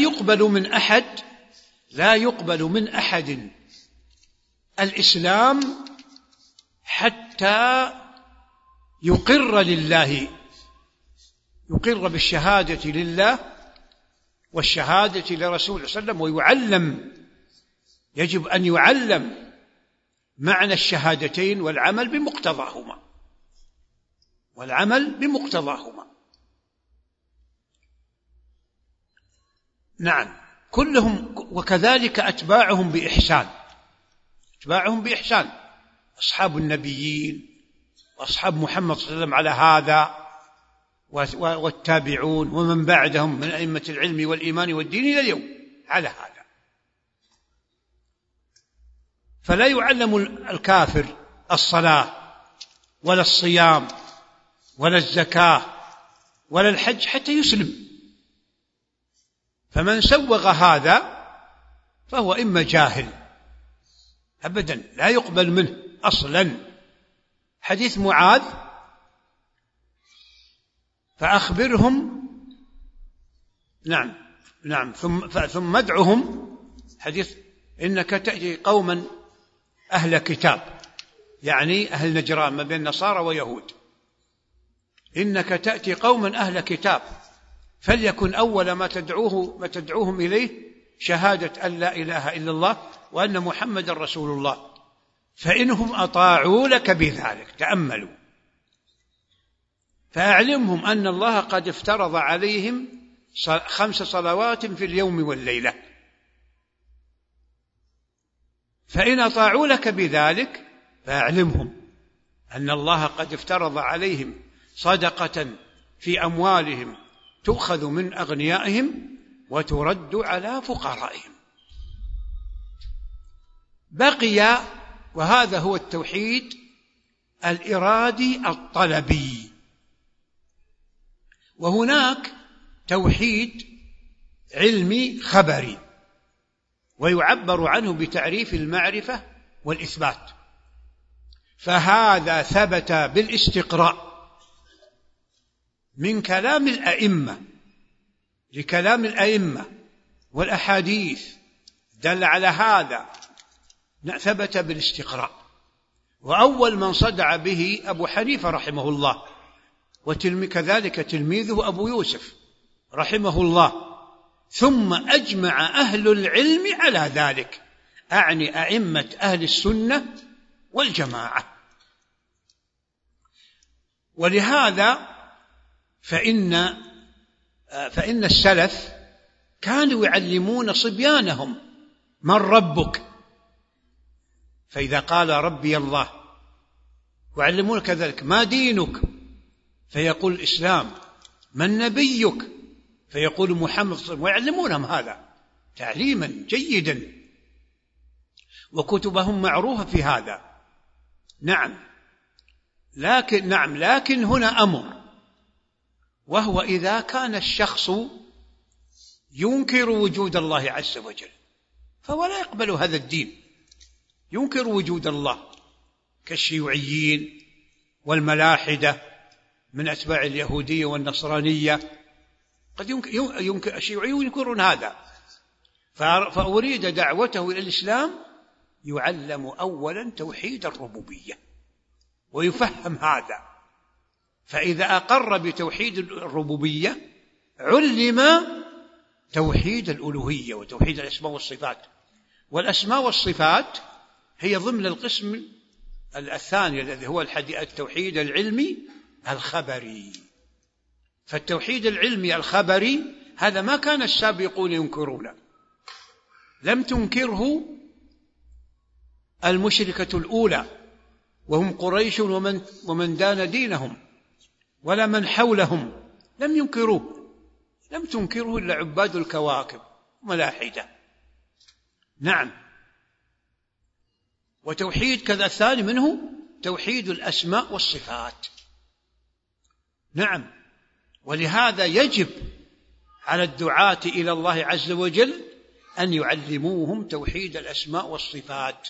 يقبل من أحد الإسلام حتى يقر بالشهادة لله والشهادة لرسوله صلى الله عليه وسلم، ويعلم، يجب أن يعلم معنى الشهادتين والعمل بمقتضاهما. نعم، كلهم، وكذلك أتباعهم بإحسان، أصحاب النبيين وأصحاب محمد صلى الله عليه وسلم على هذا، والتابعون ومن بعدهم من أئمة العلم والإيمان والدين إلى اليوم على هذا. فلا يعلم الكافر الصلاة ولا الصيام ولا الزكاة ولا الحج حتى يسلم. فمن سوغ هذا فهو إما جاهل أبدا لا يقبل منه أصلا. حديث معاذ فأخبرهم نعم ثم ادعهم، حديث إنك تأتي قوما أهل كتاب، يعني أهل نجران ما بين نصارى ويهود، إنك تأتي قوما أهل كتاب فليكن أول ما تدعوهم إليه شهادة أن لا إله إلا الله وأن محمد رسول الله، فإنهم أطاعوا لك بذلك، تأملوا، فأعلمهم أن الله قد افترض عليهم 5 صلوات في اليوم والليلة، فإن أطاعوا لك بذلك فأعلمهم أن الله قد افترض عليهم صدقة في أموالهم تؤخذ من أغنيائهم وترد على فقرائهم. بقي، وهذا هو التوحيد الإرادي الطلبي، وهناك توحيد علمي خبري، ويعبر عنه بتعريف المعرفة والإثبات، فهذا ثبت بالاستقراء من كلام الأئمة لكلام الأئمة والأحاديث دل على هذا، ثبت بالاستقراء. وأول من صدع به أبو حنيفة رحمه الله، وكذلك تلميذه أبو يوسف رحمه الله، ثم أجمع أهل العلم على ذلك، أعني أئمة أهل السنة والجماعة. ولهذا فإن السلف كانوا يعلمون صبيانهم من ربك، فإذا قال ربي الله، ويعلمون كذلك ما دينك، فيقول الإسلام، من نبيك، فيقول محمد صلى الله عليه وسلم، ويعلمونهم هذا تعليما جيدا، وكتبهم معروفة في هذا. لكن هنا أمر، وهو إذا كان الشخص ينكر وجود الله عز وجل فهو لا يقبل هذا الدين، ينكر وجود الله، كالشيوعيين والملاحدة من أتباع اليهودية والنصرانية، قد ينكر الشيوعيون ينكرون هذا، فأريد دعوته إلى الإسلام يعلم أولا توحيد الربوبية ويفهم هذا، فإذا أقر بتوحيد الربوبية علم توحيد الألوهية وتوحيد الأسماء والصفات. والأسماء والصفات هي ضمن القسم الثاني الذي هو التوحيد العلمي الخبري. فالتوحيد العلمي الخبري هذا ما كان السابقون ينكرونه، لم تنكره المشركة الأولى وهم قريش ومن دان دينهم، ولا من حولهم لم ينكروه، لم تنكره إلا عباد الكواكب ملاحدة. وتوحيد كذا الثاني منه توحيد الأسماء والصفات. ولهذا يجب على الدعاة إلى الله عز وجل أن يعلموهم توحيد الأسماء والصفات.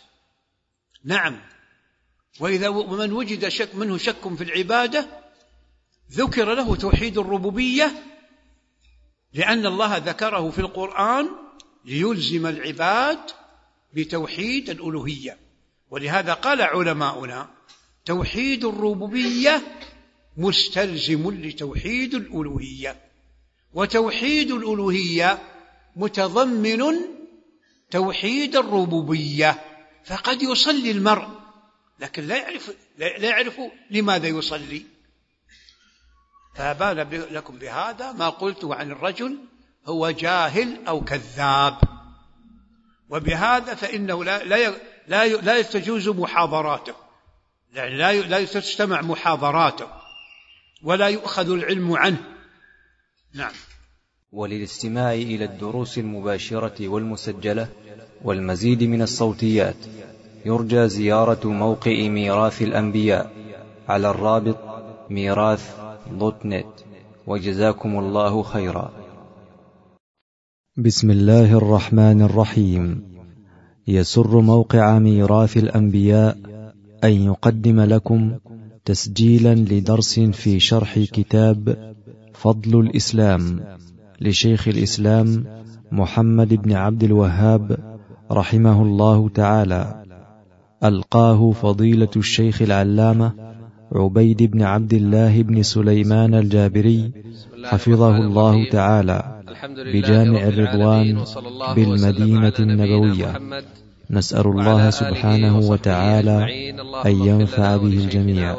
وإذا من وجد منه شك في العبادة ذكر له توحيد الربوبية، لأن الله ذكره في القرآن ليلزم العباد بتوحيد الألوهية. ولهذا قال علماؤنا توحيد الربوبية مستلزم لتوحيد الألوهية، وتوحيد الألوهية متضمن توحيد الربوبية. فقد يصلي المرء لكن لا يعرف لماذا يصلي، فأبان لكم بهذا ما قلت عن الرجل هو جاهل أو كذاب، وبهذا فإنه لا تجوز محاضراته، يعني لا تستمع محاضراته ولا يؤخذ العلم عنه. وللاستماع إلى الدروس المباشرة والمسجلة والمزيد من الصوتيات يرجى زيارة موقع ميراث الأنبياء على الرابط ميراث.net. وجزاكم الله خيرا. بسم الله الرحمن الرحيم. يسر موقع ميراث الأنبياء أن يقدم لكم تسجيلا لدرس في شرح كتاب فضل الإسلام لشيخ الإسلام محمد بن عبد الوهاب رحمه الله تعالى، ألقاه فضيلة الشيخ العلامة عبيد بن عبد الله بن سليمان الجابري حفظه الله تعالى بجامع الرضوان بالمدينة النبوية. نسأل الله سبحانه وتعالى أن ينفع به الجميع.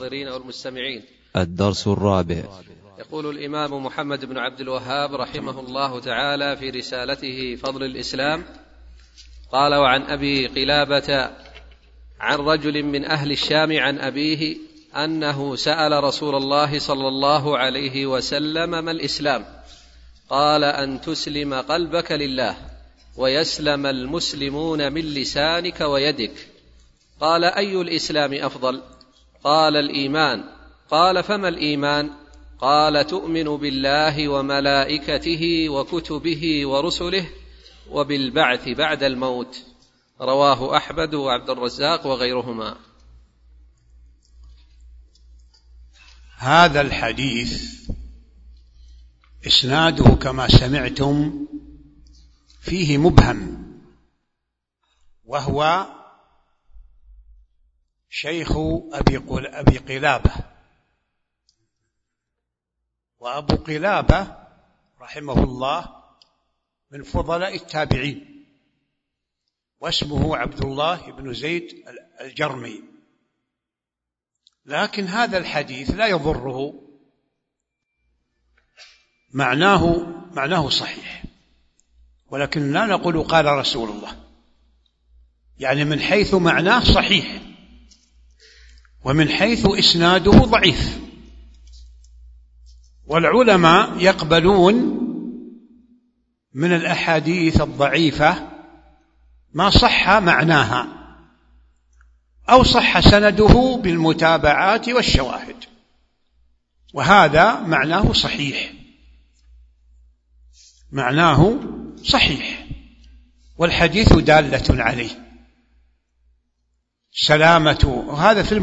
الدرس الرابع. يقول الإمام محمد بن عبد الوهاب رحمه الله تعالى في رسالته فضل الإسلام: قال: وعن أبي قلابة عن رجل من أهل الشام عن أبيه أنه سأل رسول الله صلى الله عليه وسلم: ما الإسلام؟ قال: أن تسلم قلبك لله ويسلم المسلمون من لسانك ويدك. قال: أي الإسلام أفضل؟ قال: الإيمان. قال: فما الإيمان؟ قال: تؤمن بالله وملائكته وكتبه ورسله وبالبعث بعد الموت. رواه أحمد وعبد الرزاق وغيرهما. هذا الحديث إسناده كما سمعتم فيه مبهم، وهو شيخ أبي قلابة. وأبو قلابة رحمه الله من فضلاء التابعين، واسمه عبد الله بن زيد الجرمي. لكن هذا الحديث لا يضره، معناه صحيح، ولكن لا نقول قال رسول الله، يعني من حيث معناه صحيح، ومن حيث إسناده ضعيف. والعلماء يقبلون من الأحاديث الضعيفة ما صح معناها أو صح سنده بالمتابعات والشواهد، وهذا معناه صحيح، والحديث دالة عليه سلامته. هذا في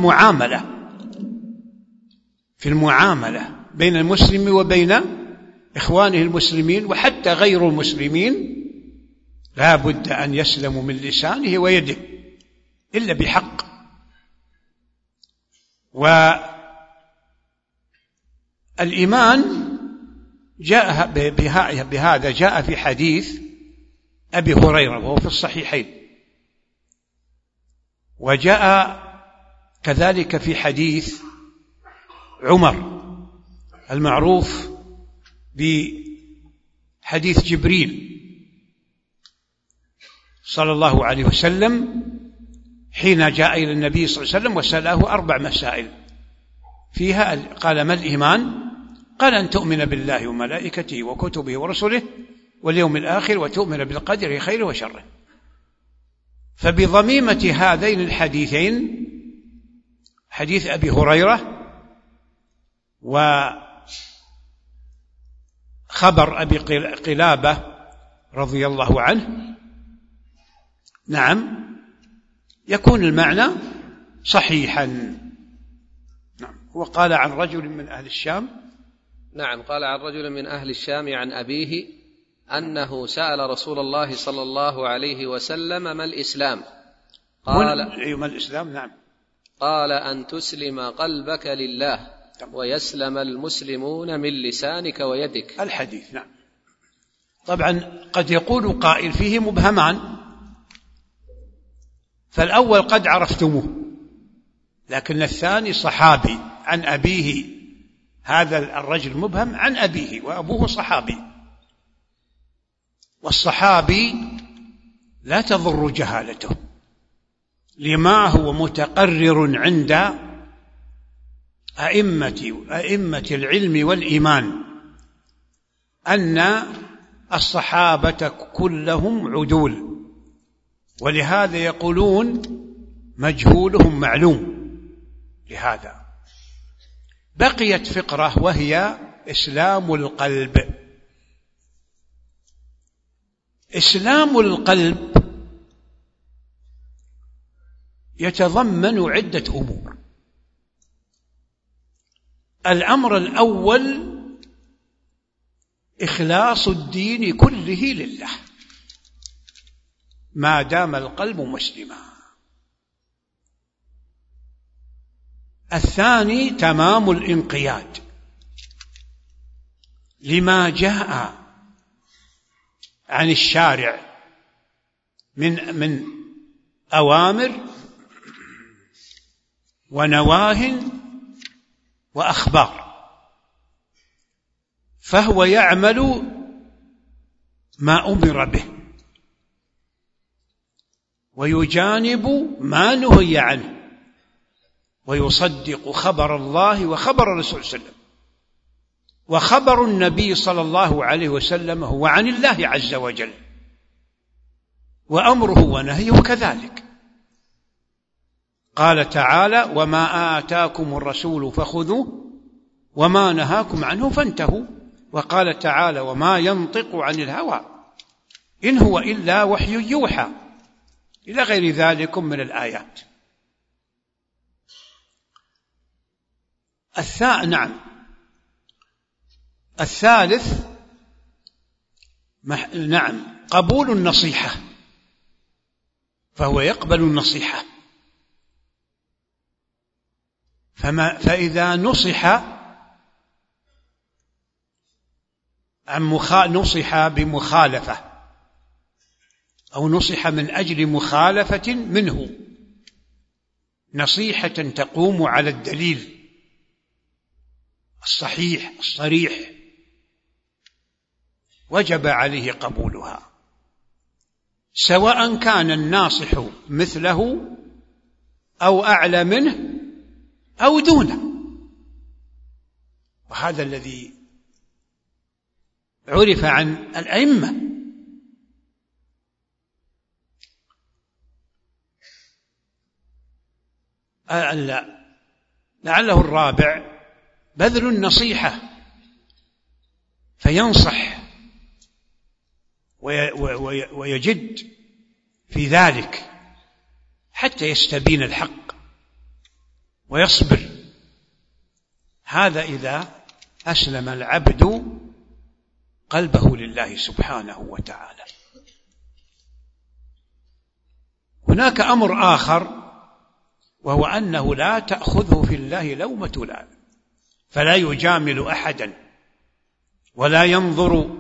المعاملة بين المسلم وبين إخوانه المسلمين، وحتى غير المسلمين لا بد أن يسلموا من لسانه ويده إلا بحق. والإيمان جاء بهذا جاء في حديث أبي هريرة وهو في الصحيحين، وجاء كذلك في حديث عمر المعروف بحديث جبريل صلى الله عليه وسلم حين جاء إلى النبي صلى الله عليه وسلم وسأله 4 مسائل فيها قال: ما الإيمان؟ قال: أن تؤمن بالله وملائكته وكتبه ورسله واليوم الآخر وتؤمن بالقدر خيره وشره. فبضميمة هذين الحديثين، حديث أبي هريرة وخبر أبي قلابة رضي الله عنه، نعم، يكون المعنى صحيحا. نعم. وقال عن رجل من أهل الشام، نعم، قال عن رجل من أهل الشام عن أبيه أنه سأل رسول الله صلى الله عليه وسلم: ما الإسلام؟ قال: ما الإسلام؟ نعم. قال: أن تسلم قلبك لله ويسلم المسلمون من لسانك ويدك. الحديث. نعم. طبعا قد يقول قائل فيه مبهمان، فالأول قد عرفتموه، لكن الثاني صحابي عن أبيه. هذا الرجل مبهم عن أبيه، وأبوه صحابي، والصحابي لا تضر جهالته لما هو متقرر عند أئمة العلم والإيمان أن الصحابة كلهم عدول. ولهذا يقولون مجهولهم معلوم. لهذا بقيت فقرة وهي إسلام القلب. إسلام القلب يتضمن عدة أمور. الأمر الأول إخلاص الدين كله لله ما دام القلب مسلما. الثاني تمام الانقياد لما جاء عن الشارع من أوامر ونواه وأخبار، فهو يعمل ما أمر به ويجانب ما نهي عنه ويصدق خبر الله وخبر الرسول صلى الله عليه وسلم. وخبر النبي صلى الله عليه وسلم هو عن الله عز وجل، وأمره ونهيه كذلك. قال تعالى: وما آتاكم الرسول فخذوه وما نهاكم عنه فانتهوا. وقال تعالى: وما ينطق عن الهوى إن هو إلا وحي يوحى، إلى غير ذلك من الآيات. الثالث قبول النصيحة، فهو يقبل النصيحة. فإذا نصح بمخالفة أو نصح من أجل مخالفة منه نصيحة تقوم على الدليل الصحيح الصريح، وجب عليه قبولها، سواء كان الناصح مثله أو أعلى منه أو دونه. وهذا الذي عرف عن الأئمة. لعله الرابع بذل النصيحة، فينصح ويجد في ذلك حتى يستبين الحق ويصبر. هذا إذا أسلم العبد قلبه لله سبحانه وتعالى. هناك أمر آخر، وهو أنه لا تأخذه في الله لومة لائم، فلا يجامل أحدا ولا ينظر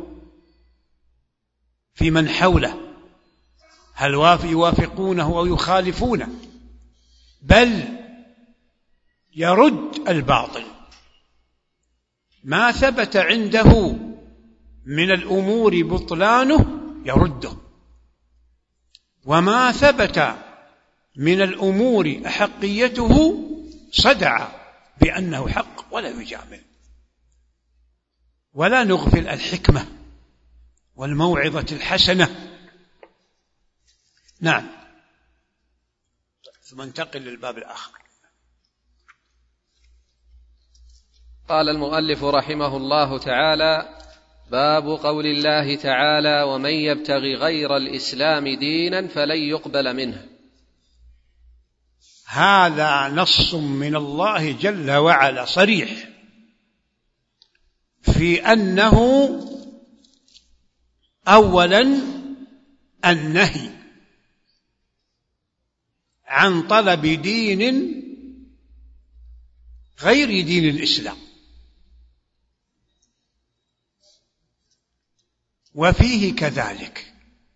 في من حوله هل يوافقونه أو يخالفونه، بل يرد الباطل. ما ثبت عنده من الأمور بطلانه يرده، وما ثبت من الأمور أحقيته صدع بأنه حق ولا يجامل. ولا نغفل الحكمة والموعظة الحسنة. نعم. ثم انتقل للباب الآخر. قال المؤلف رحمه الله تعالى: باب قول الله تعالى: ومن يبتغي غير الإسلام دينا فلن يقبل منه. هذا نص من الله جل وعلا صريح في أنه أولا النهي عن طلب دين غير دين الإسلام، وفيه كذلك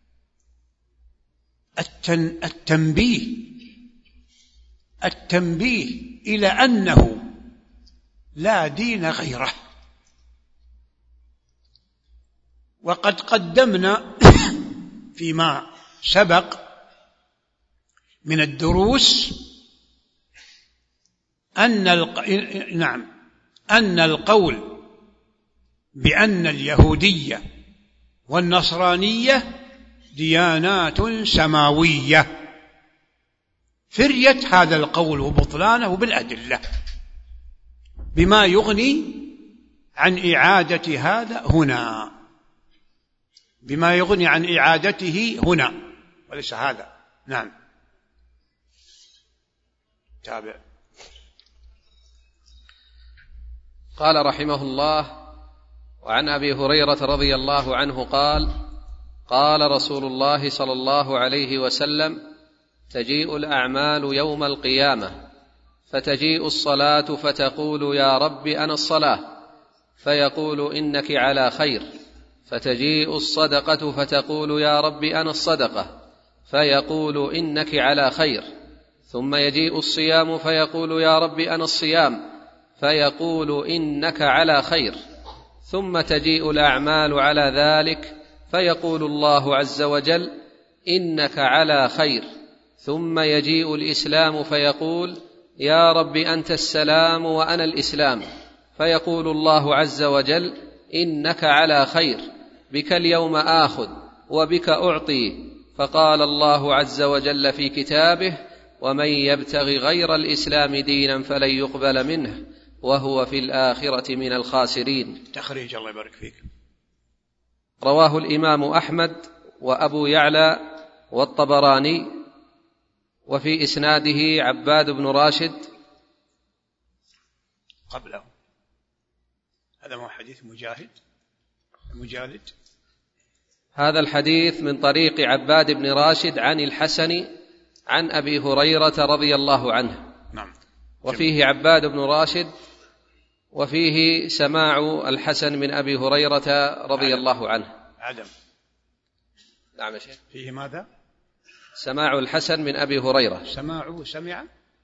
التنبيه إلى أنه لا دين غيره. وقد قدمنا فيما سبق من الدروس أن القول بأن اليهودية والنصرانية ديانات سماوية فرية هذا القول وبطلانه بالأدلة بما يغني عن إعادة هذا هنا، بما يغني عن إعادته هنا وليس هذا. نعم. تابع. قال رحمه الله: وعن أبي هريرة رضي الله عنه قال: قال رسول الله صلى الله عليه وسلم: تجيء الأعمال يوم القيامة فتجيء الصلاة فتقول يا رب أنا الصلاة، فيقول إنك على خير، فتجيء الصدقة فتقول يا رب أنا الصدقة، فيقول إنك على خير، ثم يجيء الصيام فيقول يا رب أنا الصيام، فيقول إنك على خير، ثم تجيء الأعمال على ذلك فيقول الله عز وجل إنك على خير، ثم يجيء الإسلام فيقول يا رب أنت السلام وأنا الإسلام، فيقول الله عز وجل إنك على خير، بك اليوم آخذ وبك أعطي، فقال الله عز وجل في كتابه ومن يبتغ غير الإسلام دينا فلن يقبل منه وهو في الآخرة من الخاسرين. تخريج الله يبارك فيك. رواه الإمام أحمد وأبو يعلى والطبراني، وفي إسناده عباد بن راشد. قبله هذا هو حديث مجالد. هذا الحديث من طريق عباد بن راشد عن الحسن عن أبي هريرة رضي الله عنه. نعم. وفيه عباد بن راشد وفيه سماع الحسن من أبي هريرة رضي الله عنه. عدم. نعم يا شيخ. فيه ماذا؟ سماع الحسن من أبي هريرة. سماعه سمع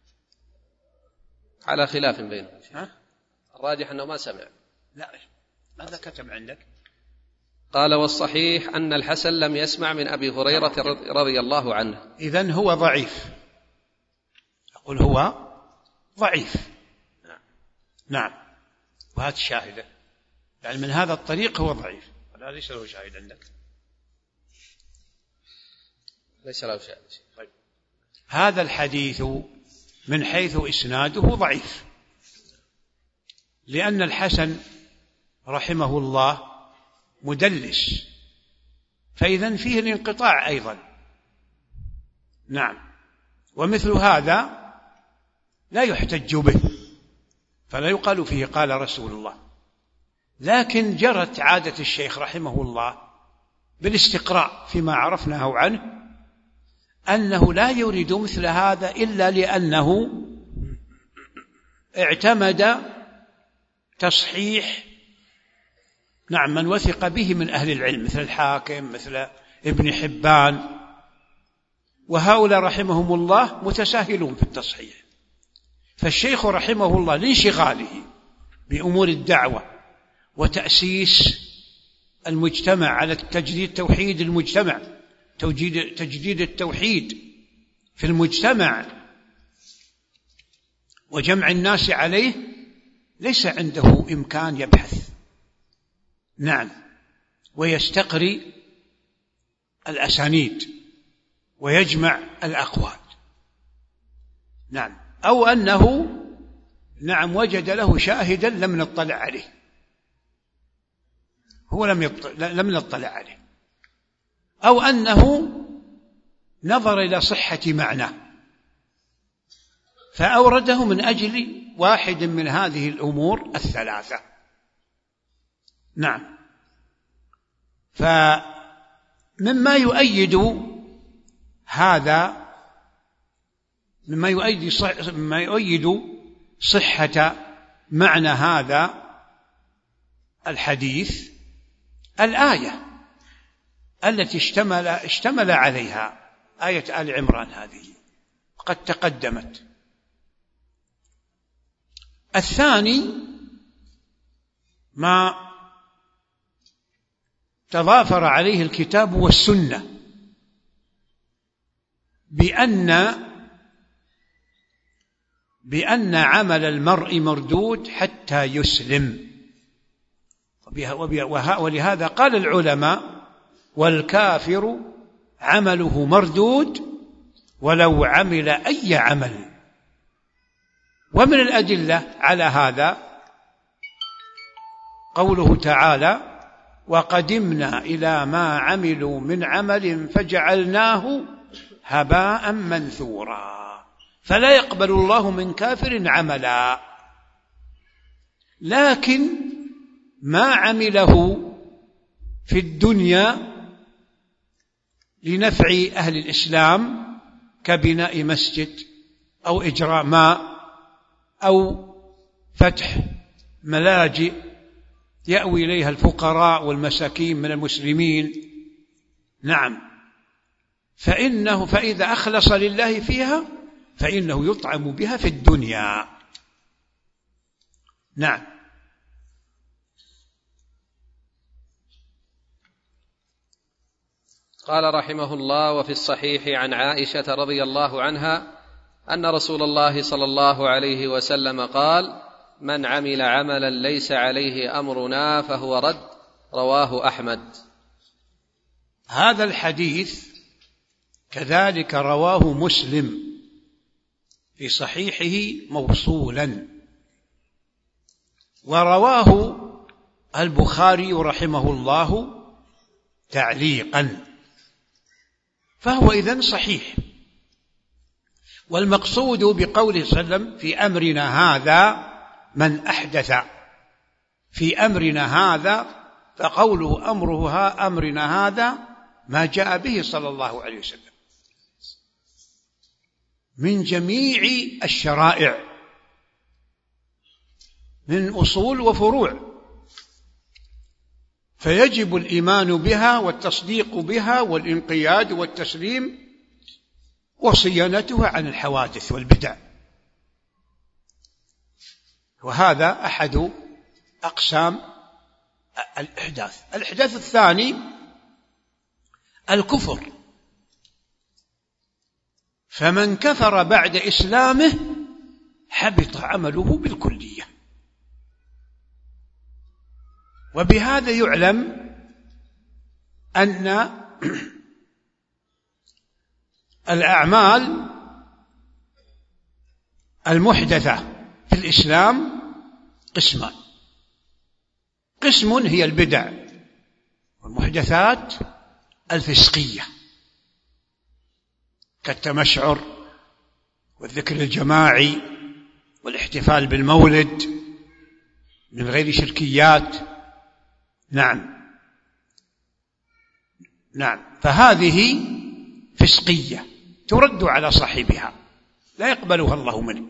على خلاف بينهم. ها؟ الراجح أنه ما سمع. لا، ماذا كتب عندك؟ قال والصحيح أن الحسن لم يسمع من أبي هريرة رضي الله عنه. إذن هو ضعيف. أقول هو ضعيف. نعم. وهذا شاهده، يعني من هذا الطريق هو ضعيف. لا، ليس له شاهد عندك. ليس له شاهد. طيب. هذا الحديث من حيث إسناده ضعيف، لأن الحسن رحمه الله مدلس، فإذن فيه الانقطاع أيضا. نعم. ومثل هذا لا يحتج به، فلا يقال فيه قال رسول الله. لكن جرت عادة الشيخ رحمه الله بالاستقراء فيما عرفناه عنه أنه لا يريد مثل هذا إلا لأنه اعتمد تصحيح من وثق به من أهل العلم، مثل الحاكم، مثل ابن حبان، وهؤلاء رحمهم الله متساهلون في التصحيح. فالشيخ رحمه الله لانشغاله بأمور الدعوة وتأسيس المجتمع على تجديد توحيد المجتمع، تجديد التوحيد في المجتمع وجمع الناس عليه، ليس عنده إمكان يبحث. نعم. ويستقري الأسانيد ويجمع الأقوال. نعم. أو أنه وجد له شاهدا لم نطلع عليه، هو لم نطلع عليه، أو أنه نظر إلى صحة معناه فأورده من أجل واحد من هذه الأمور الثلاثة. نعم. فمما يؤيد هذا، مما يؤيد صحة معنى هذا الحديث الآية التي اشتمل عليها، آية آل عمران هذه قد تقدمت. الثاني ما تضافر عليه الكتاب والسنة بأن عمل المرء مردود حتى يسلم. ولهذا قال العلماء والكافر عمله مردود ولو عمل أي عمل. ومن الأدلة على هذا قوله تعالى: وقدمنا إلى ما عملوا من عمل فجعلناه هباء منثورا. فلا يقبل الله من كافر عملا، لكن ما عمله في الدنيا لنفع أهل الإسلام كبناء مسجد أو إجراء ماء أو فتح ملاجئ يأوي إليها الفقراء والمساكين من المسلمين، نعم، فإذا أخلص لله فيها فإنه يطعم بها في الدنيا. نعم. قال رحمه الله: وفي الصحيح عن عائشة رضي الله عنها أن رسول الله صلى الله عليه وسلم قال: من عمل عملا ليس عليه أمرنا فهو رد. رواه أحمد. هذا الحديث كذلك رواه مسلم في صحيحه موصولا، ورواه البخاري رحمه الله تعليقا، فهو إذن صحيح. والمقصود بقوله صلى الله عليه وسلم في أمرنا هذا من أحدث في أمرنا هذا، فقوله أمرنا هذا ما جاء به صلى الله عليه وسلم من جميع الشرائع من أصول وفروع، فيجب الإيمان بها والتصديق بها والانقياد والتسليم وصيانتها عن الحوادث والبدع. وهذا أحد أقسام الإحداث. الإحداث الثاني الكفر، فمن كفر بعد إسلامه حبط عمله بالكلية. وبهذا يعلم أن الأعمال المحدثة في الإسلام قسمان: قسم هي البدع والمحدثات الفسقية كالتمشعر والذكر الجماعي والاحتفال بالمولد من غير شركيات. نعم، فهذه فسقية ترد على صاحبها، لا يقبلها الله منه.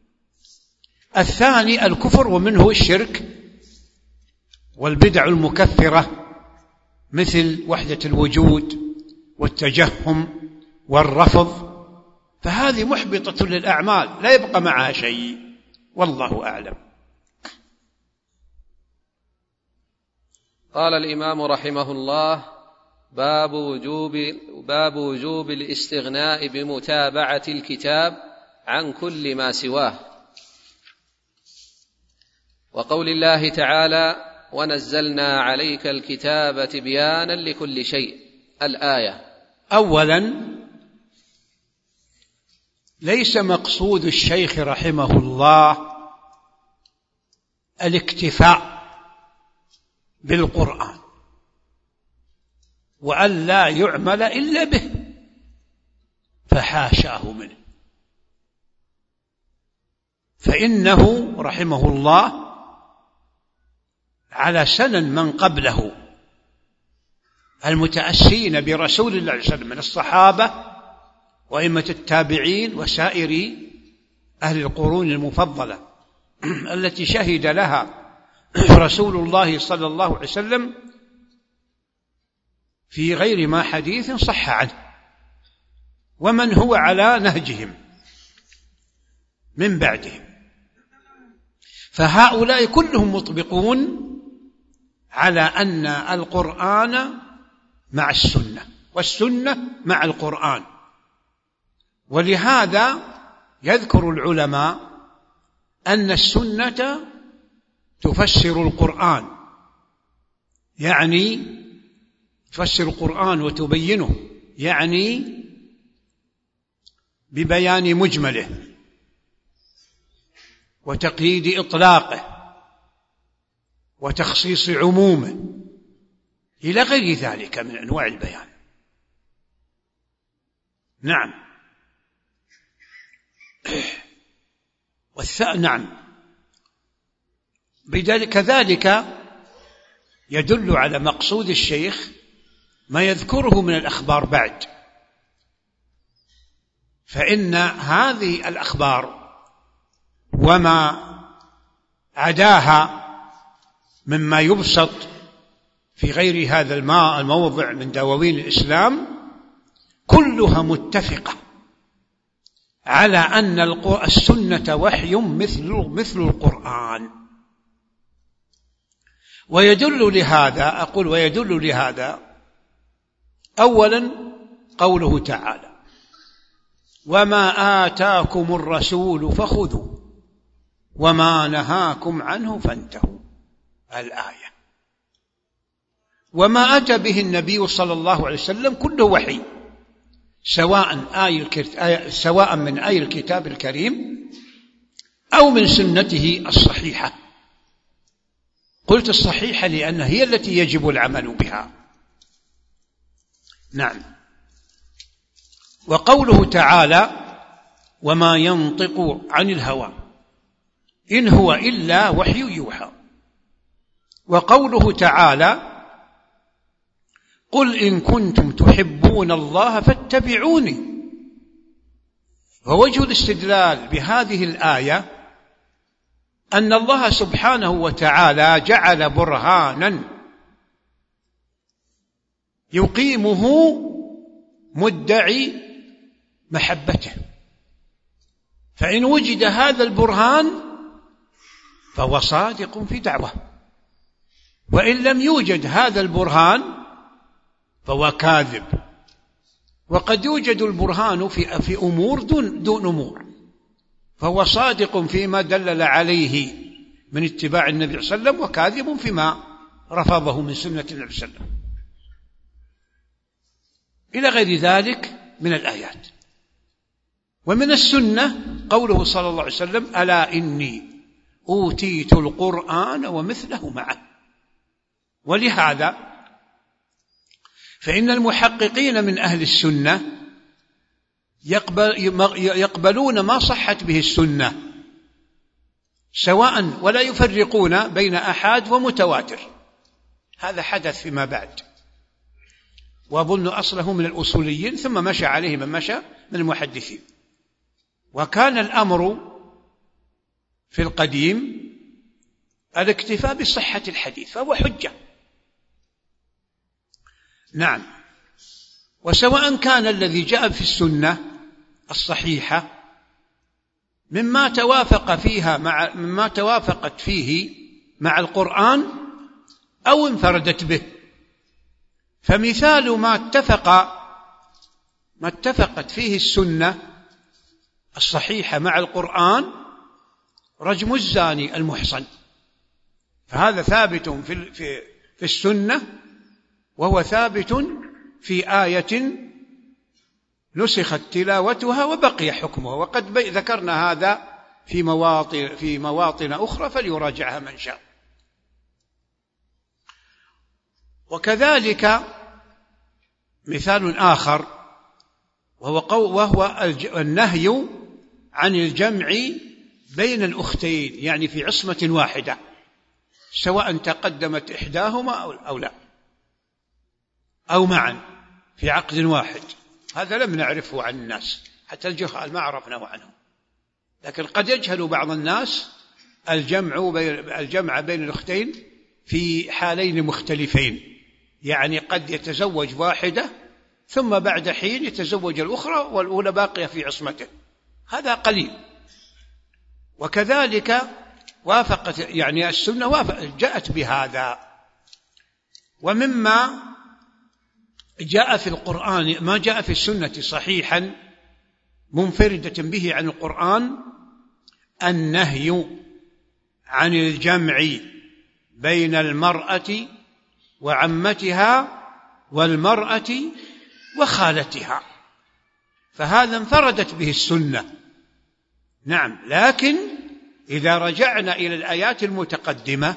الثاني الكفر، ومنه الشرك والبدع المكفرة مثل وحدة الوجود والتجهم والرفض، فهذه محبطة للأعمال لا يبقى معها شيء، والله أعلم. قال الإمام رحمه الله: باب وجوب الاستغناء بمتابعة الكتاب عن كل ما سواه. وقول الله تعالى: ونزلنا عليك الكتاب تبيانا لكل شيء، الآية. أولا، ليس مقصود الشيخ رحمه الله الاكتفاء بالقرآن وأن لا يعمل إلا به، فحاشاه منه، فإنه رحمه الله على سنن من قبله المتأسين برسول الله صلى الله عليه وسلم من الصحابة وأئمة التابعين وسائر أهل القرون المفضلة التي شهد لها رسول الله صلى الله عليه وسلم في غير ما حديث صح عنه، ومن هو على نهجهم من بعدهم، فهؤلاء كلهم مطبقون على أن القرآن مع السنة والسنة مع القرآن. ولهذا يذكر العلماء أن السنة تفسر القرآن، يعني تفسر القرآن وتبينه، يعني ببيان مجمله وتقييد إطلاقه وتخصيص عمومه إلى غير ذلك من أنواع البيان. نعم. نعم. كذلك يدل على مقصود الشيخ ما يذكره من الأخبار بعد، فإن هذه الأخبار وما عداها مما يبسط في غير هذا الموضع من دواوين الإسلام كلها متفقة على أن السنة وحي مثل القرآن. ويدل لهذا أولا قوله تعالى: وما آتاكم الرسول فخذوا وما نهاكم عنه فانتهوا، الآية. وما أتى به النبي صلى الله عليه وسلم كله وحي، سواء من آي الكتاب الكريم أو من سنته الصحيحة. قلت الصحيحة لأنها هي التي يجب العمل بها. نعم. وقوله تعالى: وما ينطق عن الهوى إن هو إلا وحي يوحى. وقوله تعالى: قل إن كنتم تحبون الله فاتبعوني. ووجه الاستدلال بهذه الآية أن الله سبحانه وتعالى جعل برهانا يقيمه مدعي محبته، فإن وجد هذا البرهان فهو صادق في دعوة، وإن لم يوجد هذا البرهان فهو كاذب. وقد يوجد البرهان في أمور دون أمور، فهو صادق فيما دلل عليه من اتباع النبي صلى الله عليه وسلم، وكاذب فيما رفضه من سنة النبي صلى الله عليه وسلم، إلى غير ذلك من الآيات. ومن السنة قوله صلى الله عليه وسلم: ألا إني أوتيت القرآن ومثله معه. ولهذا فإن المحققين من أهل السنة يقبلون ما صحت به السنة سواء، ولا يفرقون بين أحاد ومتواتر. هذا حدث فيما بعد، وأظن أصله من الأصوليين، ثم مشى عليه من مشى من المحدثين. وكان الأمر في القديم الاكتفاء بصحة الحديث، فهو حجة. نعم. وسواء كان الذي جاء في السنة الصحيحة مما توافقت فيه مع القرآن أو انفردت به. فمثال ما اتفقت فيه السنة الصحيحة مع القرآن رجم الزاني المحصن، فهذا ثابت في السنة، وهو ثابت في آية نسخت تلاوتها وبقي حكمها، وقد ذكرنا هذا في مواطن أخرى فليراجعها من شاء. وكذلك مثال آخر وهو النهي عن الجمع بين الأختين، يعني في عصمة واحدة، سواء تقدمت إحداهما أو لا، أو معا في عقد واحد. هذا لم نعرفه عن الناس، حتى الجهال ما عرفناه عنهم، لكن قد يجهل بعض الناس الجمع بين الأختين في حالين مختلفين، يعني قد يتزوج واحدة ثم بعد حين يتزوج الأخرى والأولى باقية في عصمته، هذا قليل. وكذلك وافقت، يعني السنة جاءت بهذا. ومما جاء في القرآن ما جاء في السنة صحيحا منفردة به عن القرآن النهي عن الجمع بين المرأة وعمتها والمرأة وخالتها. فهذا انفردت به السنة. نعم، لكن إذا رجعنا إلى الآيات المتقدمة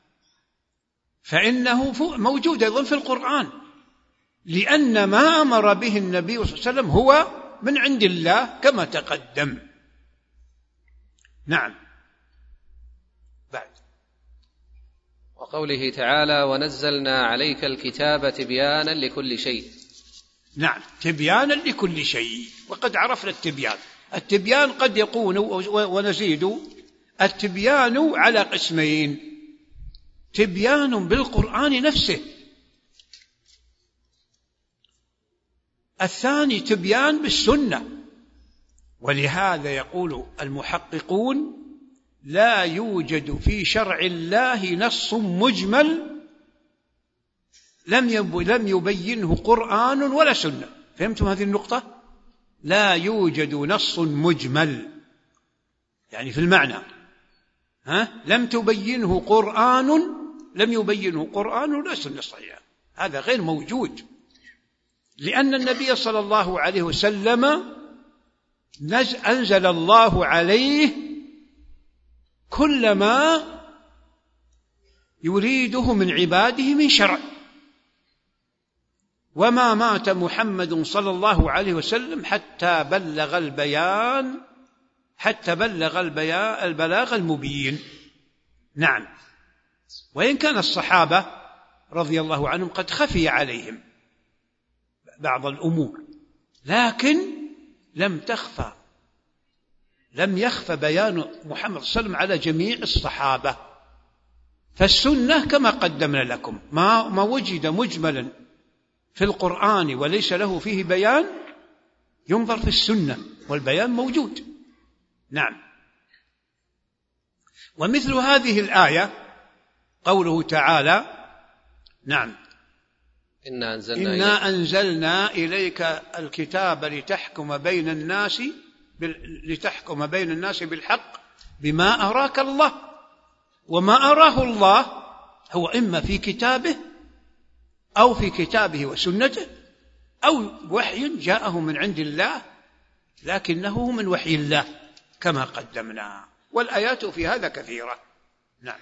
فإنه موجود أيضا في القرآن، لأن ما أمر به النبي صلى الله عليه وسلم هو من عند الله كما تقدم. نعم. بعد وقوله تعالى: ونزلنا عليك الكتاب تبيانا لكل شيء. نعم، تبيانا لكل شيء. وقد عرفنا التبيان قد يكون، ونزيد، التبيان على قسمين: تبيان بالقرآن نفسه، الثاني تبيان بالسنة. ولهذا يقول المحققون: لا يوجد في شرع الله نص مجمل لم يبينه قرآن ولا سنة. فهمتم هذه النقطة؟ لا يوجد نص مجمل، يعني في المعنى لم يبينه قرآن ولا سنة صحيحة، هذا غير موجود. لأن النبي صلى الله عليه وسلم أنزل الله عليه كل ما يريده من عباده من شرع، وما مات محمد صلى الله عليه وسلم حتى بلغ البلاغ المبين. نعم. وإن كان الصحابة رضي الله عنهم قد خفي عليهم بعض الأمور، لكن لم يخفى بيان محمد صلى الله عليه وسلم على جميع الصحابة. فالسنة كما قدمنا لكم ما وجد مجملا في القرآن وليس له فيه بيان ينظر في السنة، والبيان موجود. نعم. ومثل هذه الآية قوله تعالى: نعم، إنا أنزلنا إليك الكتاب لتحكم بين الناس بالحق بما أراك الله. وما أراه الله هو إما في كتابه أو في كتابه وسنته أو وحي جاءه من عند الله، لكنه من وحي الله كما قدمنا، والآيات في هذا كثيرة. نعم.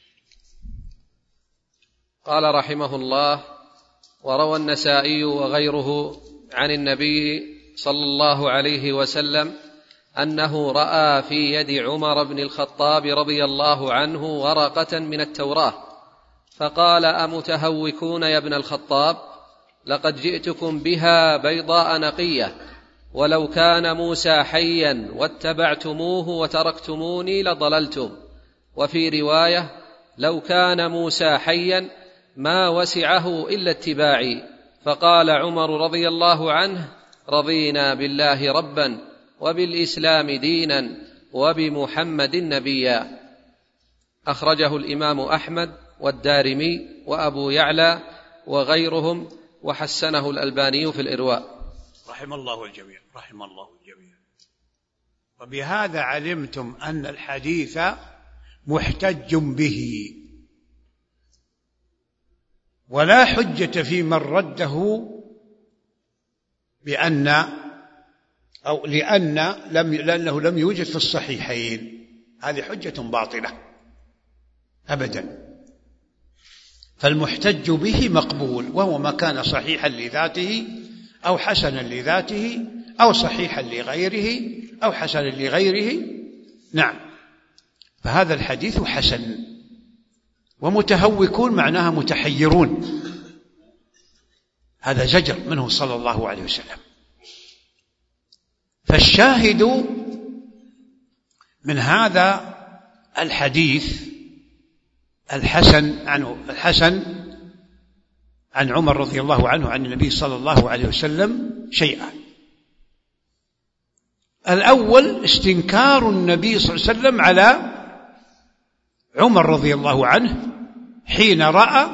قال رحمه الله: وروى النسائي وغيره عن النبي صلى الله عليه وسلم أنه رأى في يد عمر بن الخطاب رضي الله عنه ورقة من التوراة، فقال: أمتهوكون يا ابن الخطاب؟ لقد جئتكم بها بيضاء نقية، ولو كان موسى حيا واتبعتموه وتركتموني لضللتم. وفي رواية: لو كان موسى حيا ما وسعه إلا اتباعي. فقال عمر رضي الله عنه: رضينا بالله ربا وبالإسلام دينا وبمحمد نبيا. أخرجه الإمام أحمد والدارمي وأبو يعلى وغيرهم، وحسنه الألباني في الإرواء. رحم الله الجميع. وبهذا علمتم أن الحديث محتج به، ولا حجة في من رده لأنه لم يوجد في الصحيحين. هذه حجة باطلة أبدا. فالمحتج به مقبول، وهو ما كان صحيحا لذاته أو حسنا لذاته أو صحيحا لغيره أو حسنا لغيره. نعم. فهذا الحديث حسن. ومتهوكون معناها متحيرون، هذا زجر منه صلى الله عليه وسلم. فالشاهد من هذا الحديث الحسن عن عمر رضي الله عنه عن النبي صلى الله عليه وسلم شيئان: الأول استنكار النبي صلى الله عليه وسلم على عمر رضي الله عنه حين رأى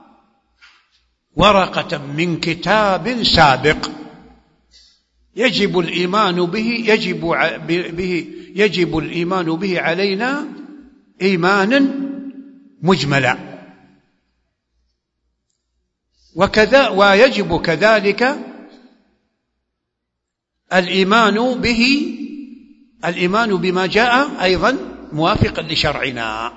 ورقة من كتاب سابق يجب الإيمان به علينا إيمانا مجملا، ويجب كذلك الإيمان به، الإيمان بما جاء أيضا موافقا لشرعنا.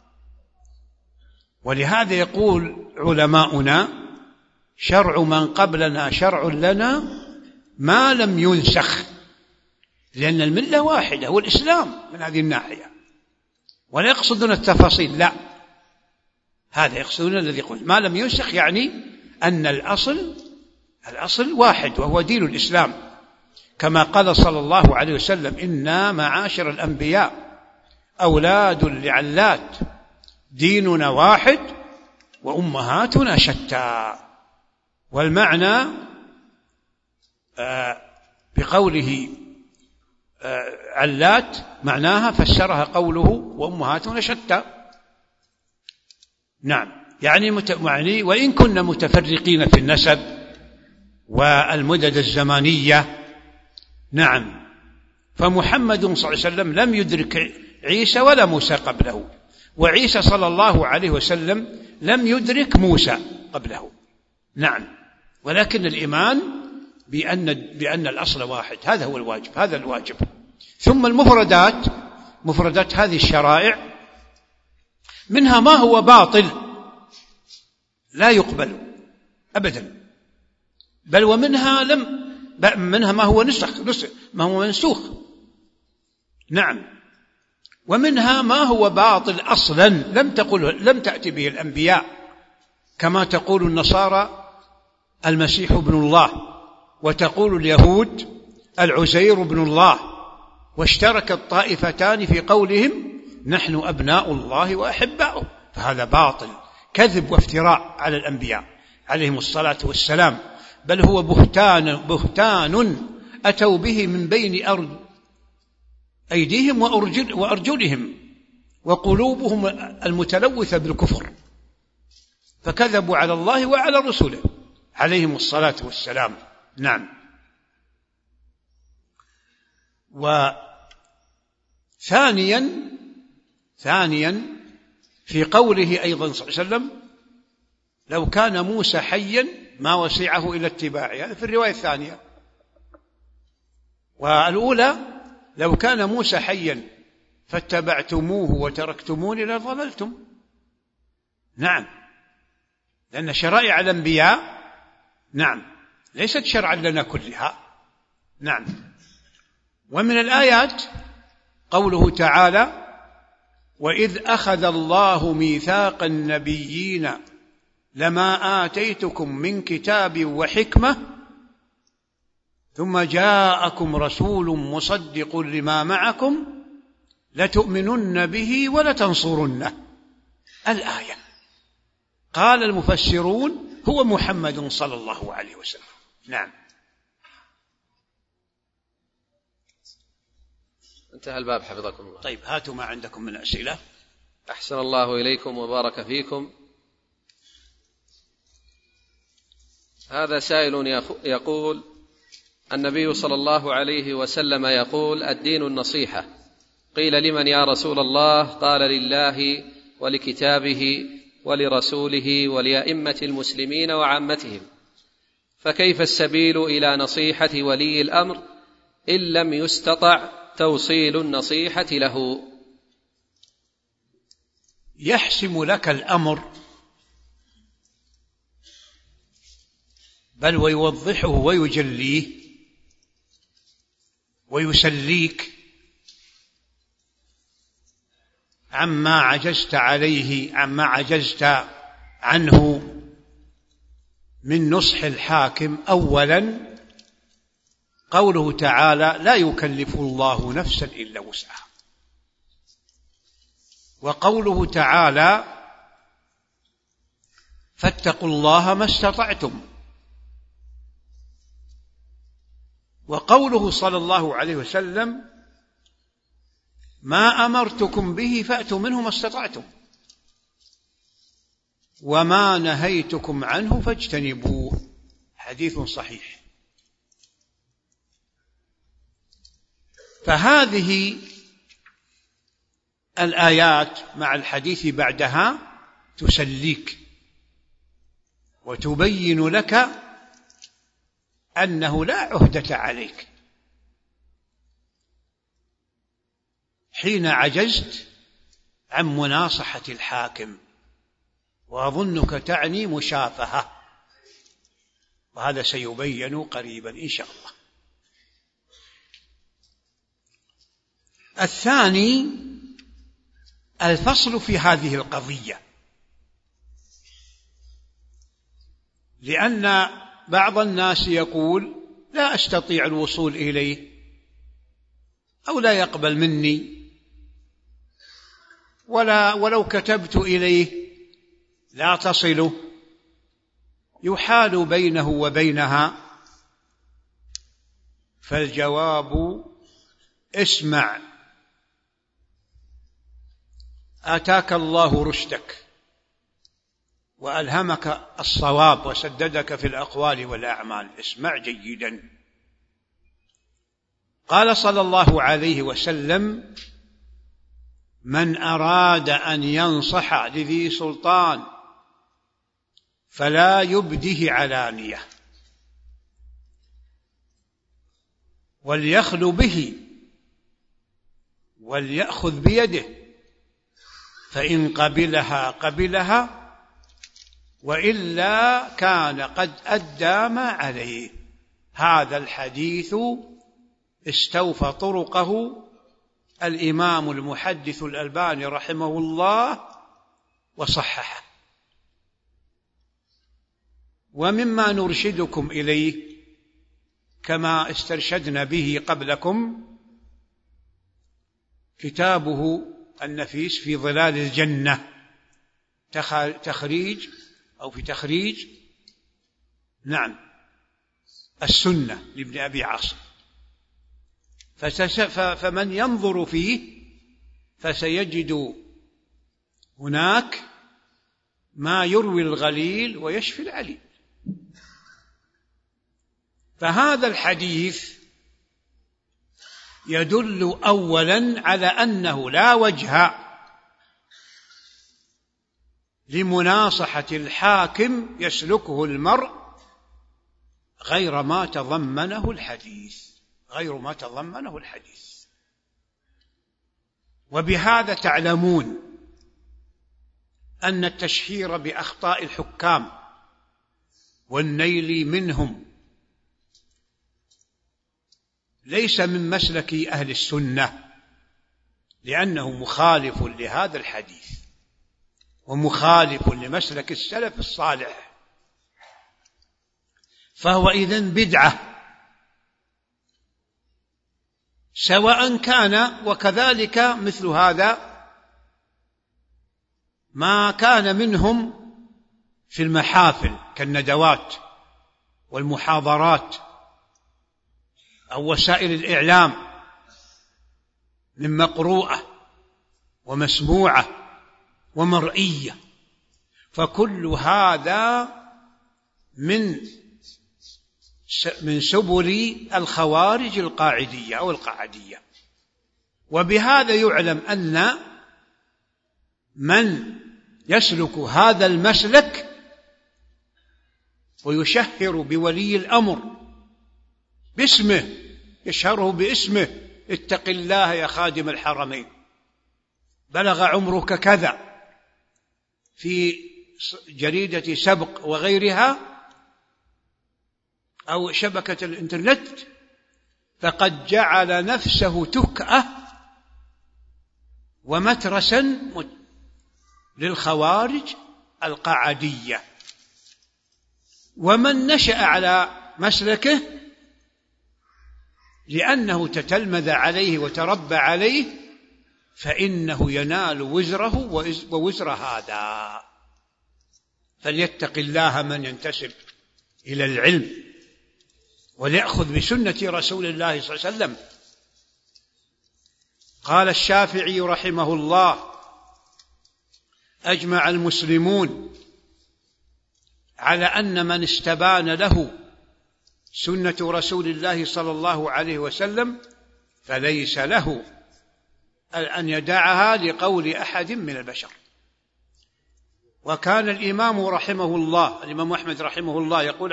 ولهذا يقول علماؤنا: شرع من قبلنا شرع لنا ما لم ينسخ، لأن الملة واحدة هو الإسلام من هذه الناحية، ولا يقصدون التفاصيل، لا، هذا يقصدون الذي يقول ما لم ينسخ، يعني أن الأصل واحد وهو دين الإسلام، كما قال صلى الله عليه وسلم: إنا معاشر الأنبياء أولاد لعلات، ديننا واحد وأمهاتنا شتى. والمعنى بقوله علات معناها فسرها قوله وأمهاتنا شتى. نعم، يعني وإن كنا متفرقين في النسب والمدد الزمانية، نعم، فمحمد صلى الله عليه وسلم لم يدرك عيسى ولا موسى قبله، وعيسى صلى الله عليه وسلم لم يدرك موسى قبله. نعم، ولكن الإيمان بأن الأصل واحد، هذا هو الواجب، هذا الواجب. ثم مفردات هذه الشرائع منها ما هو باطل لا يقبل أبدا، بل ومنها منها ما هو ما هو منسوخ. نعم، ومنها ما هو باطل أصلا لم تأتي به الأنبياء، كما تقول النصارى المسيح ابن الله، وتقول اليهود العزير ابن الله، واشترك الطائفتان في قولهم نحن أبناء الله وأحباؤه، فهذا باطل، كذب وافتراء على الأنبياء عليهم الصلاة والسلام، بل هو بهتان أتوا به من بين أيديهم وأرجلهم وقلوبهم المتلوثة بالكفر، فكذبوا على الله وعلى رسوله عليهم الصلاة والسلام. نعم. ثانيا في قوله أيضا صلى الله عليه وسلم: لو كان موسى حيا ما وسعه إلى اتباعه، هذا في الرواية الثانية. والأولى: لو كان موسى حيا فاتبعتموه وتركتموني لضللتم. نعم، لأن شرائع الأنبياء نعم ليست شرعا لنا كلها. نعم. ومن الآيات قوله تعالى: وإذ أخذ الله ميثاق النبيين لما آتيتكم من كتاب وحكمة ثم جاءكم رسول مصدق لما معكم لتؤمنن به ولتنصرنه. الآية. قال المفسرون: هو محمد صلى الله عليه وسلم. نعم. انتهى الباب حفظكم الله. طيب، هاتوا ما عندكم من أسئلة. أحسن الله إليكم وبارك فيكم. هذا سائل يقول: النبي صلى الله عليه وسلم يقول: الدين النصيحة. قيل: لمن يا رسول الله؟ قال: لله ولكتابه ولرسوله ولأئمة المسلمين وعامتهم. فكيف السبيل إلى نصيحة ولي الأمر إن لم يستطع توصيل النصيحة له؟ يحسم لك الأمر، بل ويوضحه ويجليه ويسليك عما عجزت عليه، عما عجزت عنه من نصح الحاكم. أولا قوله تعالى: لا يكلف الله نفسا إلا وسعها. وقوله تعالى: فاتقوا الله ما استطعتم. وقوله صلى الله عليه وسلم: ما أمرتكم به فأتوا منه ما استطعتم وما نهيتكم عنه فاجتنبوه. حديث صحيح. فهذه الآيات مع الحديث بعدها تسليك وتبين لك أنه لا عهدة عليك حين عجزت عن مناصحة الحاكم، وأظنك تعني مشافهة، وهذا سيبين قريبا إن شاء الله. الثاني الفصل في هذه القضية، لأن بعض الناس يقول لا أستطيع الوصول إليه، أو لا يقبل مني، ولو كتبت إليه لا تصله، يحال بينه وبينها. فالجواب: اسمع، آتاك الله رشدك وألهمك الصواب وسددك في الأقوال والأعمال، اسمع جيدا. قال صلى الله عليه وسلم: من أراد أن ينصح لذي سلطان فلا يبده علانية، وليخل به وليأخذ بيده، فإن قبلها قبلها، وإلا كان قد أدى ما عليه. هذا الحديث استوفى طرقه الإمام المحدث الألباني رحمه الله وصححه. ومما نرشدكم إليه كما استرشدنا به قبلكم كتابه النفيس في ظلال الجنة، تخريج السنة لابن أبي عاصم. فمن ينظر فيه فسيجد هناك ما يروي الغليل ويشفي العليل. فهذا الحديث يدل أولا على أنه لا وجه لمناصحة الحاكم يسلكه المرء غير ما تضمنه الحديث. وبهذا تعلمون أن التشهير بأخطاء الحكام والنيل منهم ليس من مسلك أهل السنة، لأنه مخالف لهذا الحديث ومخالف لمسلك السلف الصالح، فهو إذن بدعة سواء كان. وكذلك مثل هذا ما كان منهم في المحافل كالندوات والمحاضرات أو وسائل الإعلام من مقروءة ومسموعة ومرئية، فكل هذا من سبل الخوارج القاعدية أو القعدية. وبهذا يعلم أن من يسلك هذا المسلك ويشهر بولي الأمر باسمه، يشهره باسمه: اتق الله يا خادم الحرمين، بلغ عمرك كذا، في جريدة سبق وغيرها أو شبكة الإنترنت، فقد جعل نفسه تكأة ومترسا للخوارج القعدية. ومن نشأ على مسلكه لأنه تتلمذ عليه وتربى عليه فإنه ينال وزره ووزر هذا. فليتق الله من ينتسب إلى العلم وليأخذ بسنة رسول الله صلى الله عليه وسلم. قال الشافعي رحمه الله: أجمع المسلمون على أن من استبان له سنة رسول الله صلى الله عليه وسلم فليس له أن يدعها لقول أحد من البشر. وكان الإمام أحمد رحمه الله يقول: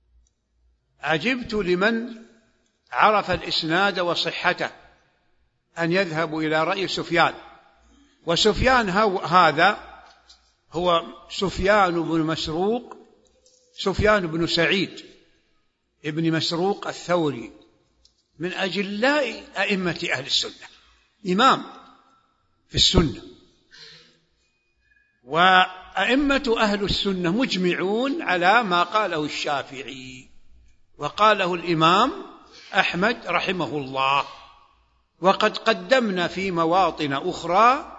عجبت لمن عرف الإسناد وصحته أن يذهبوا إلى رأي سفيان، وسفيان هذا هو سفيان بن سعيد ابن مسروق الثوري، من أجلاء أئمة أهل السنة، إمام في السنة. وأئمة أهل السنة مجمعون على ما قاله الشافعي وقاله الإمام أحمد رحمه الله. وقد قدمنا في مواطن أخرى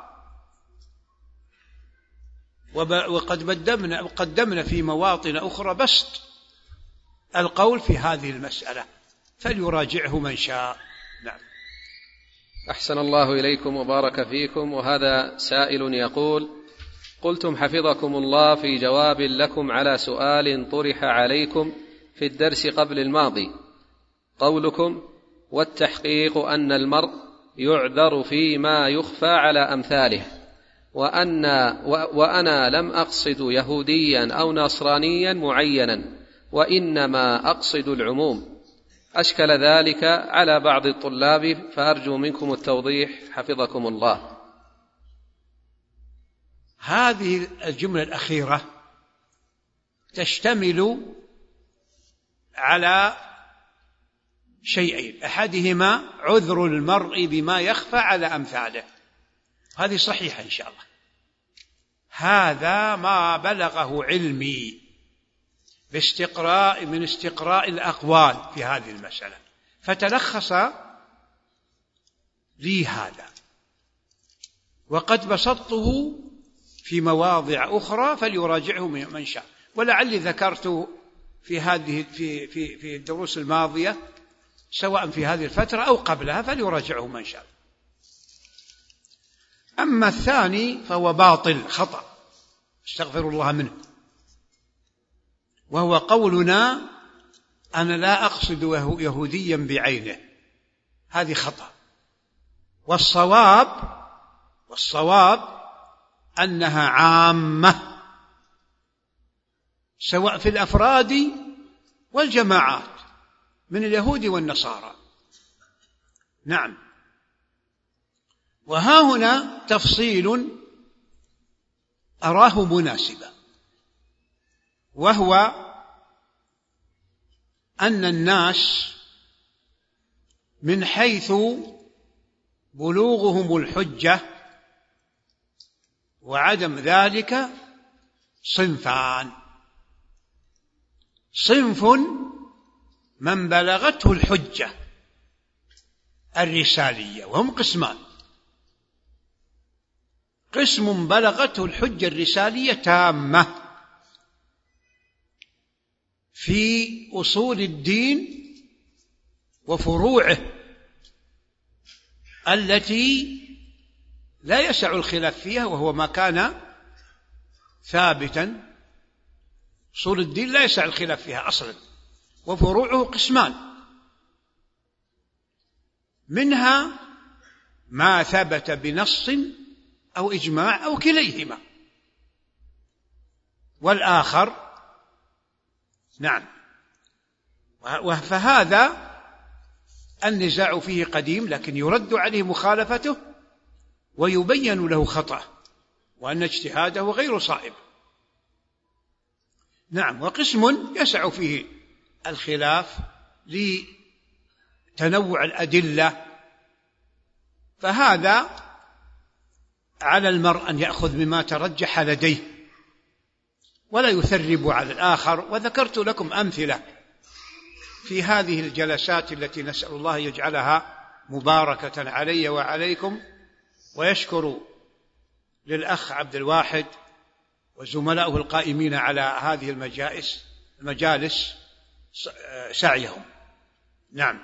قدمنا في مواطن أخرى بسط القول في هذه المسألة، فليراجعه من شاء. نعم. أحسن الله إليكم وبارك فيكم. وهذا سائل يقول: قلتم حفظكم الله في جواب لكم على سؤال طرح عليكم في الدرس قبل الماضي قولكم: والتحقيق أن المرء يعذر فيما يخفى على أمثاله، وأنا لم أقصد يهوديا أو نصرانيا معينا، وإنما أقصد العموم. أشكل ذلك على بعض الطلاب، فأرجو منكم التوضيح حفظكم الله. هذه الجملة الأخيرة تشتمل على شيئين: أحدهما عذر المرء بما يخفى على أمثاله، هذه صحيحة إن شاء الله، هذا ما بلغه علمي من استقراء الأقوال في هذه المسألة، فتلخص لي هذا، وقد بسطته في مواضع أخرى فليراجعه من شاء. ولعلي ذكرت في الدروس الماضية سواء في هذه الفترة أو قبلها، فليراجعه من شاء. أما الثاني فهو باطل خطأ، استغفر الله منه، وهو قولنا: أنا لا أقصد يهوديا بعينه، هذه خطأ. والصواب أنها عامة، سواء في الأفراد والجماعات من اليهود والنصارى. نعم. وها هنا تفصيل أراه مناسبا، وهو أن الناس من حيث بلوغهم الحجة وعدم ذلك صنفان: صنف من بلغته الحجة الرسالية، وهم قسمان: قسم بلغته الحجة الرسالية تامة في أصول الدين وفروعه التي لا يسع الخلاف فيها، وهو ما كان ثابتا. أصول الدين لا يسع الخلاف فيها أصلا، وفروعه قسمان: منها ما ثبت بنص أو إجماع أو كليهما، والآخر نعم. فهذا النزاع فيه قديم، لكن يرد عليه مخالفته ويبين له خطأه وأن اجتهاده غير صائب. نعم. وقسم يسع فيه الخلاف لتنوع الأدلة، فهذا على المرء أن يأخذ مما ترجح لديه ولا يثرب على الآخر. وذكرت لكم أمثلة في هذه الجلسات التي نسأل الله يجعلها مباركة علي وعليكم، ويشكر للأخ عبد الواحد وزملائه القائمين على هذه المجالس سعيهم. نعم.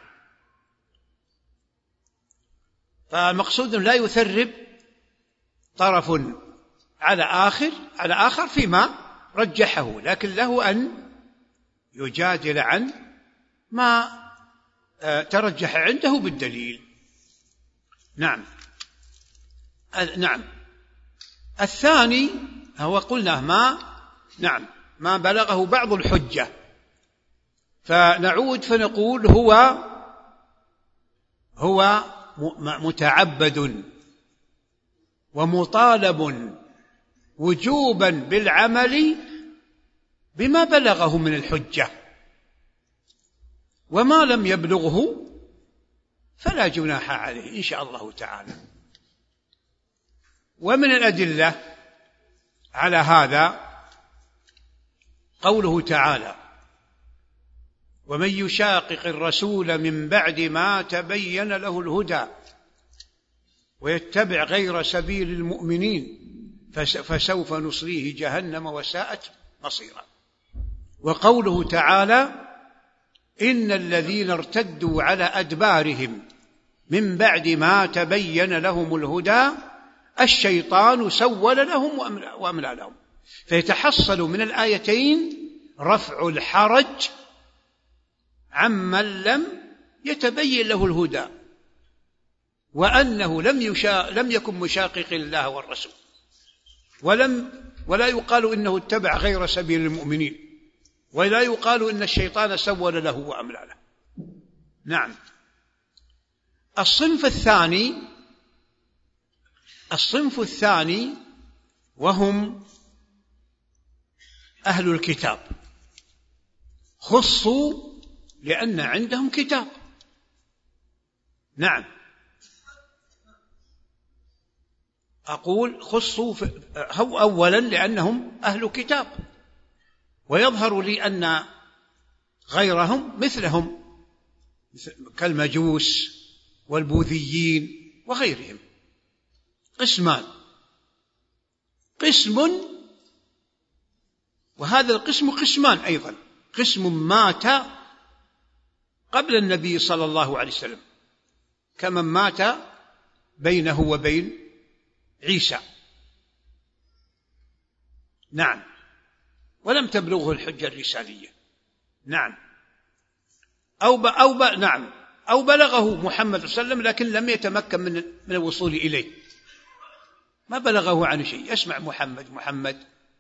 فمقصود لا يثرب طرف على آخر فيما رجحه، لكن له أن يجادل عن ما ترجح عنده بالدليل. نعم. الثاني هو قلنا ما بلغه بعض الحجة، فنعود فنقول هو متعبد ومطالب وجوبا بالعمل بما بلغه من الحجة، وما لم يبلغه فلا جناح عليه إن شاء الله تعالى. ومن الأدلة على هذا قوله تعالى: ومن يشاقق الرسول من بعد ما تبين له الهدى ويتبع غير سبيل المؤمنين فسوف نصليه جهنم وساءت مصيرا. وقوله تعالى: إن الذين ارتدوا على أدبارهم من بعد ما تبين لهم الهدى الشيطان سول لهم وأملى لهم. فيتحصل من الآيتين رفع الحرج عمن لم يتبين له الهدى، وأنه لم يكن مشاقق الله والرسول، ولا يقال إنه اتبع غير سبيل المؤمنين، ولا يقال إن الشيطان سول له وأملى له. نعم. الصنف الثاني وهم أهل الكتاب، خصوا لأن عندهم كتاب. نعم، أقول خصوا أولا لأنهم أهل كتاب، ويظهر لي أن غيرهم مثلهم كالمجوس والبوذيين وغيرهم قسمان: قسم، وهذا القسم قسمان أيضا، قسم مات قبل النبي صلى الله عليه وسلم كمن مات بينه وبين عيسى، نعم، ولم تبلغه الحجة الرسالية، نعم، أو بلغه محمد صلى الله عليه وسلم لكن لم يتمكن من الوصول إليه، ما بلغه عن شيء، يسمع محمد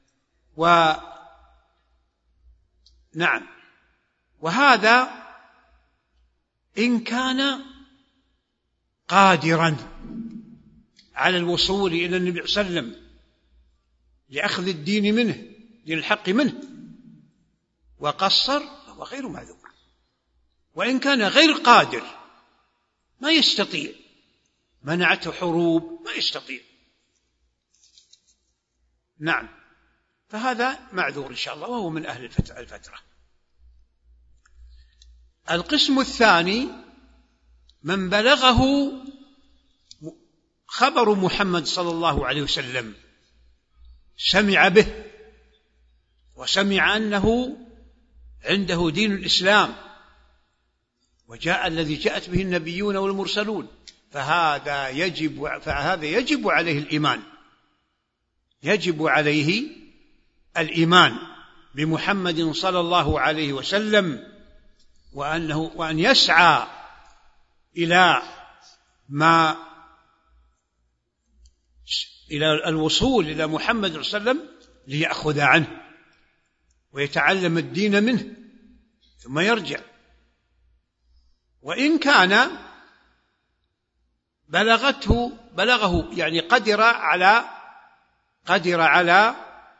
نعم. وهذا إن كان قادرا على الوصول إلى النبي صلى الله عليه وسلم لأخذ الدين منه، للحق منه، وقصر فهو غير معذور. وإن كان غير قادر ما يستطيع، منعته حروب ما يستطيع، نعم، فهذا معذور إن شاء الله، وهو من أهل الفترة. القسم الثاني من بلغه خبر محمد صلى الله عليه وسلم، سمع به وسمع أنه عنده دين الإسلام وجاء الذي جاءت به النبيون والمرسلون، فهذا يجب عليه الإيمان، يجب عليه الإيمان بمحمد صلى الله عليه وسلم، وأن يسعى إلى الوصول إلى محمد صلى الله عليه وسلم ليأخذ عنه ويتعلم الدين منه ثم يرجع. وإن كان بلغه يعني قدر على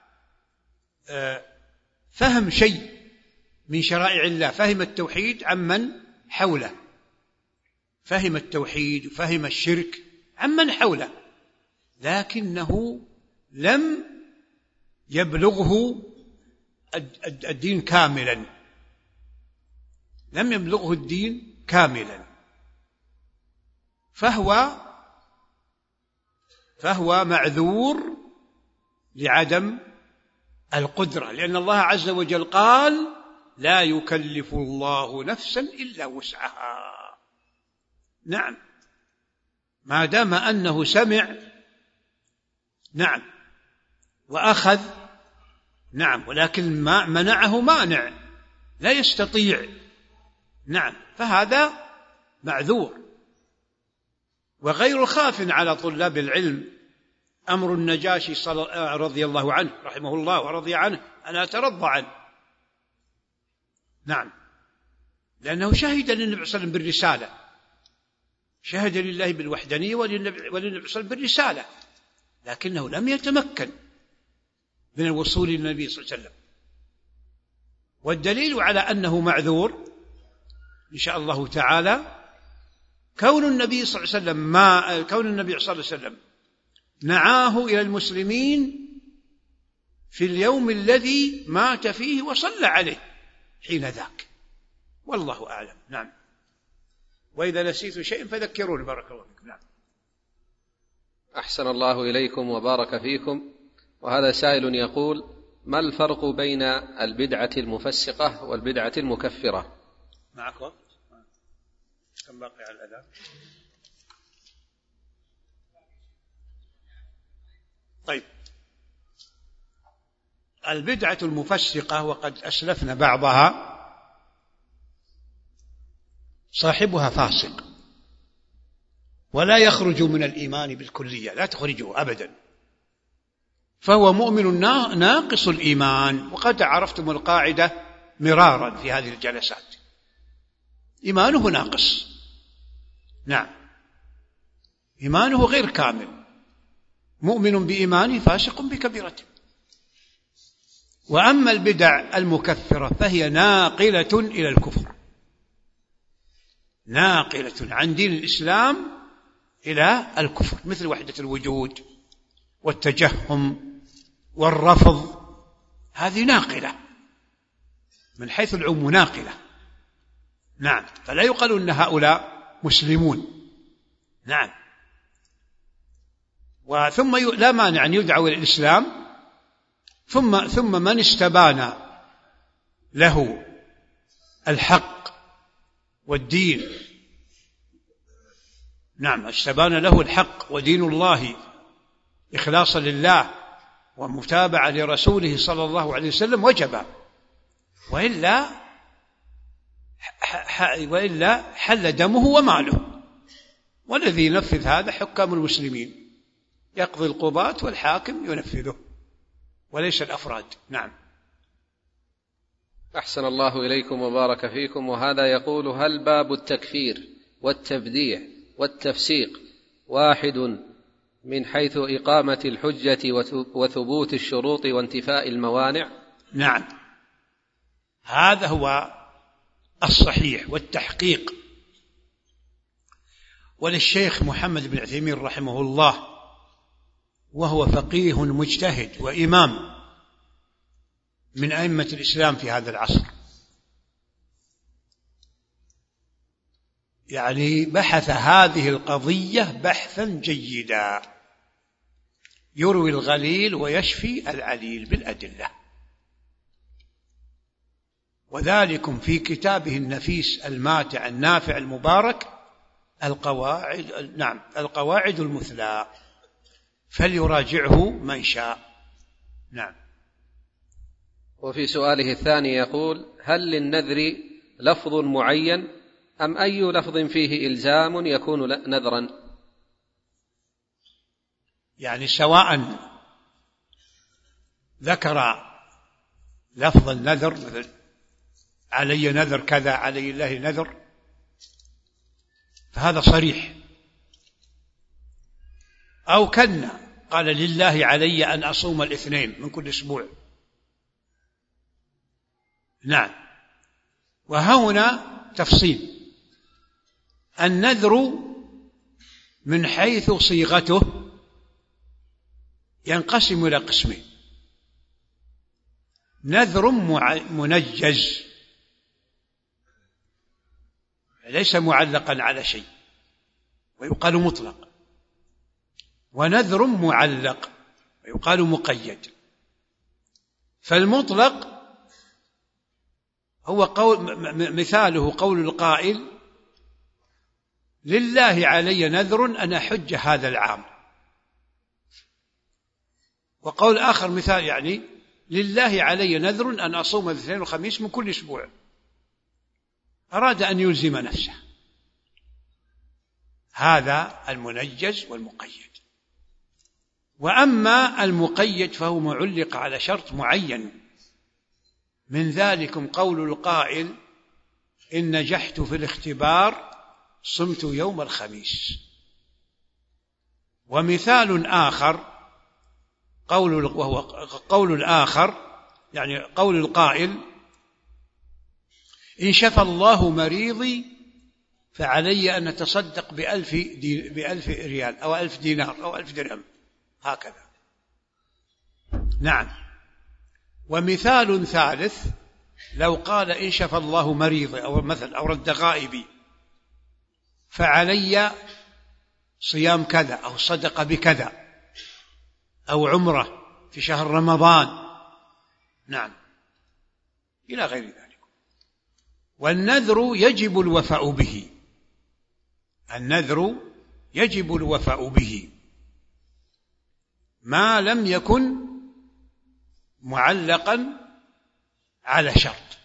فهم شيء من شرائع الله، فهم التوحيد عمن حوله، فهم التوحيد وفهم الشرك عمن حوله، لكنه لم يبلغه الدين كاملا، لم يبلغه الدين كاملا، فهو معذور لعدم القدرة، لأن الله عز وجل قال: لا يكلف الله نفسا إلا وسعها. نعم، ما دام أنه سمع، نعم، وأخذ، نعم، ولكن ما منعه مانع لا يستطيع، نعم، فهذا معذور. وغير خاف على طلاب العلم أمر النجاشي رضي الله عنه رحمه الله ورضي عنه أن أترضى عنه، نعم، لأنه شهد للنبي صلى الله عليه وسلم بالرسالة، شهد لله بالوحدانية وللنبي صلى الله عليه وسلم بالرسالة، لكنه لم يتمكن من الوصول للنبي صلى الله عليه وسلم. والدليل على أنه معذور إن شاء الله تعالى كون النبي صلى الله عليه وسلم نعاه إلى المسلمين في اليوم الذي مات فيه وصلى عليه حين ذاك، والله أعلم. نعم. وإذا نسيت شيء فذكروني بارك الله فيكم. نعم. أحسن الله إليكم وبارك فيكم. وهذا سائل يقول: ما الفرق بين البدعة المفسقة والبدعة المكفرة؟ معك وقت؟ كم باقي على الأذان؟ طيب، البدعة المفسقة وقد أسلفنا بعضها صاحبها فاسق ولا يخرج من الإيمان بالكلية، لا تخرجه أبدا، فهو مؤمن ناقص الإيمان. وقد عرفتم القاعدة مرارا في هذه الجلسات، إيمانه ناقص. نعم، إيمانه غير كامل، مؤمن بإيمانه فاسق بكبيرته. وأما البدع المكفرة فهي ناقلة إلى الكفر، ناقلة عن دين الإسلام إلى الكفر، مثل وحدة الوجود والتجهم والرفض، هذه ناقلة من حيث العموم، ناقلة. نعم، فلا يقال أن هؤلاء مسلمون. نعم. وثم لا مانع أن يدعو إلى الإسلام، ثم من استبان له الحق والدين، نعم، استبان له الحق ودين الله إخلاصا لله ومتابعة لرسوله صلى الله عليه وسلم، وجب، وإلا حل دمه وماله. والذي ينفذ هذا حكام المسلمين، يقضي القضاة والحاكم ينفذه وليس الأفراد. نعم. أحسن الله إليكم وبارك فيكم. وهذا يقول: هل باب التكفير والتبديع والتفسيق واحد من حيث إقامة الحجة وثبوت الشروط وانتفاء الموانع؟ نعم، هذا هو الصحيح والتحقيق. وللشيخ محمد بن عثيمين رحمه الله، وهو فقيه مجتهد وإمام من أئمة الإسلام في هذا العصر، يعني بحث هذه القضية بحثا جيدا، يروي الغليل ويشفي العليل بالأدلة. وذلكم في كتابه النفيس الماتع النافع المبارك القواعد المثلى، فليراجعه من شاء. نعم. وفي سؤاله الثاني يقول: هل للنذر لفظ معين أم أي لفظ فيه إلزام يكون نذرا؟ يعني سواء ذكر لفظ النذر، مثل علي نذر كذا، علي الله نذر، فهذا صريح، أو كنا قال لله علي أن أصوم الاثنين من كل أسبوع. نعم. وهنا تفصيل: النذر من حيث صيغته ينقسم إلى قسمين: نذر منجز ليس معلقا على شيء ويقال مطلق، ونذر معلق ويقال مقيد. فالمطلق هو مثاله قول القائل: لله علي نذر أن أحج هذا العام. وقول آخر مثال يعني: لله علي نذر أن أصوم الاثنين والخميس من كل أسبوع. أراد أن يلزم نفسه. هذا المنجز والمقيد. وأما المقيد فهو معلق على شرط معين، من ذلكم قول القائل: إن نجحت في الاختبار صمت يوم الخميس. ومثال آخر وهو قول الآخر، يعني قول القائل: إن شفى الله مريضي فعلي أن أتصدق ب1000 ريال أو 1000 دينار أو 1000 درهم، هكذا. نعم. ومثال ثالث: لو قال إن شفى الله مريضي أو رد غائبي فعلي صيام كذا أو صدقة بكذا أو عمرة في شهر رمضان. نعم، إلى غير ذلك. والنذر يجب الوفاء به، النذر يجب الوفاء به ما لم يكن معلقا على شرط،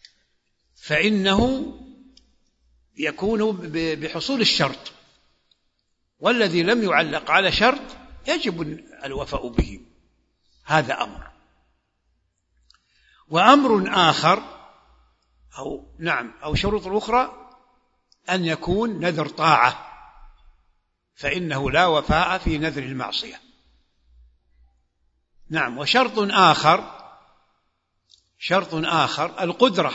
فإنه يكون بحصول الشرط، والذي لم يعلق على شرط يجب الوفاء به. هذا أمر. وأمر آخر أو شروط أخرى أن يكون نذر طاعة، فإنه لا وفاء في نذر المعصية. نعم. وشرط آخر القدرة،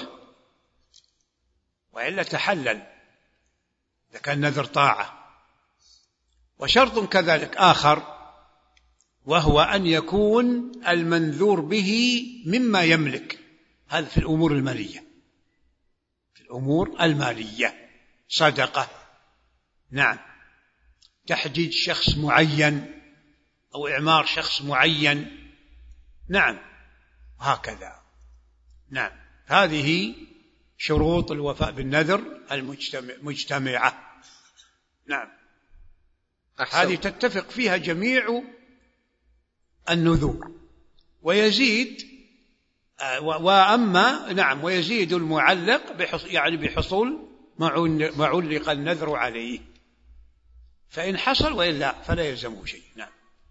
وإلا تحلل إذا كان نذر طاعة. وشرط كذلك آخر وهو أن يكون المنذور به مما يملك، هذا في الأمور المالية، في الأمور المالية، صدقة، نعم، تحديد شخص معين أو إعمار شخص معين، نعم، هكذا. نعم، هذه شروط الوفاء بالنذر المجتمعة. نعم، هذه تتفق فيها جميع النذور، ويزيد ويزيد المعلق بحصول ما علق النذر عليه، فإن حصل، وإلا فلا يلزمه شيء. نعم.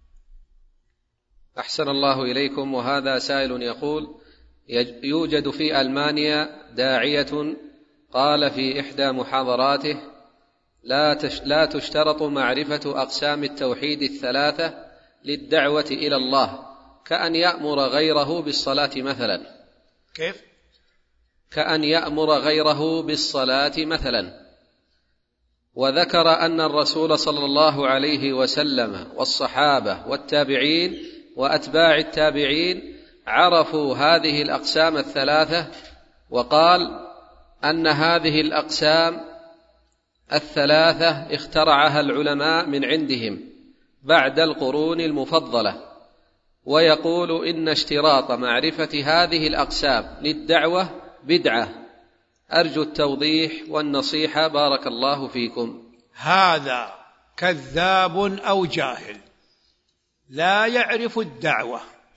أحسن الله إليكم. وهذا سائل يقول: يوجد في ألمانيا داعية قال في إحدى محاضراته: لا تشترط معرفة أقسام التوحيد الثلاثة للدعوة إلى الله، كأن يأمر غيره بالصلاة مثلا. كيف؟ كأن يأمر غيره بالصلاة مثلا. وذكر أن الرسول صلى الله عليه وسلم والصحابة والتابعين وأتباع التابعين عرفوا هذه الأقسام الثلاثة، وقال أن هذه الأقسام الثلاثة اخترعها العلماء من عندهم بعد القرون المفضلة، ويقول إن اشتراط معرفة هذه الأقسام للدعوة بدعة. أرجو التوضيح والنصيحة، بارك الله فيكم. هذا كذاب أو جاهل لا يعرف الدعوة،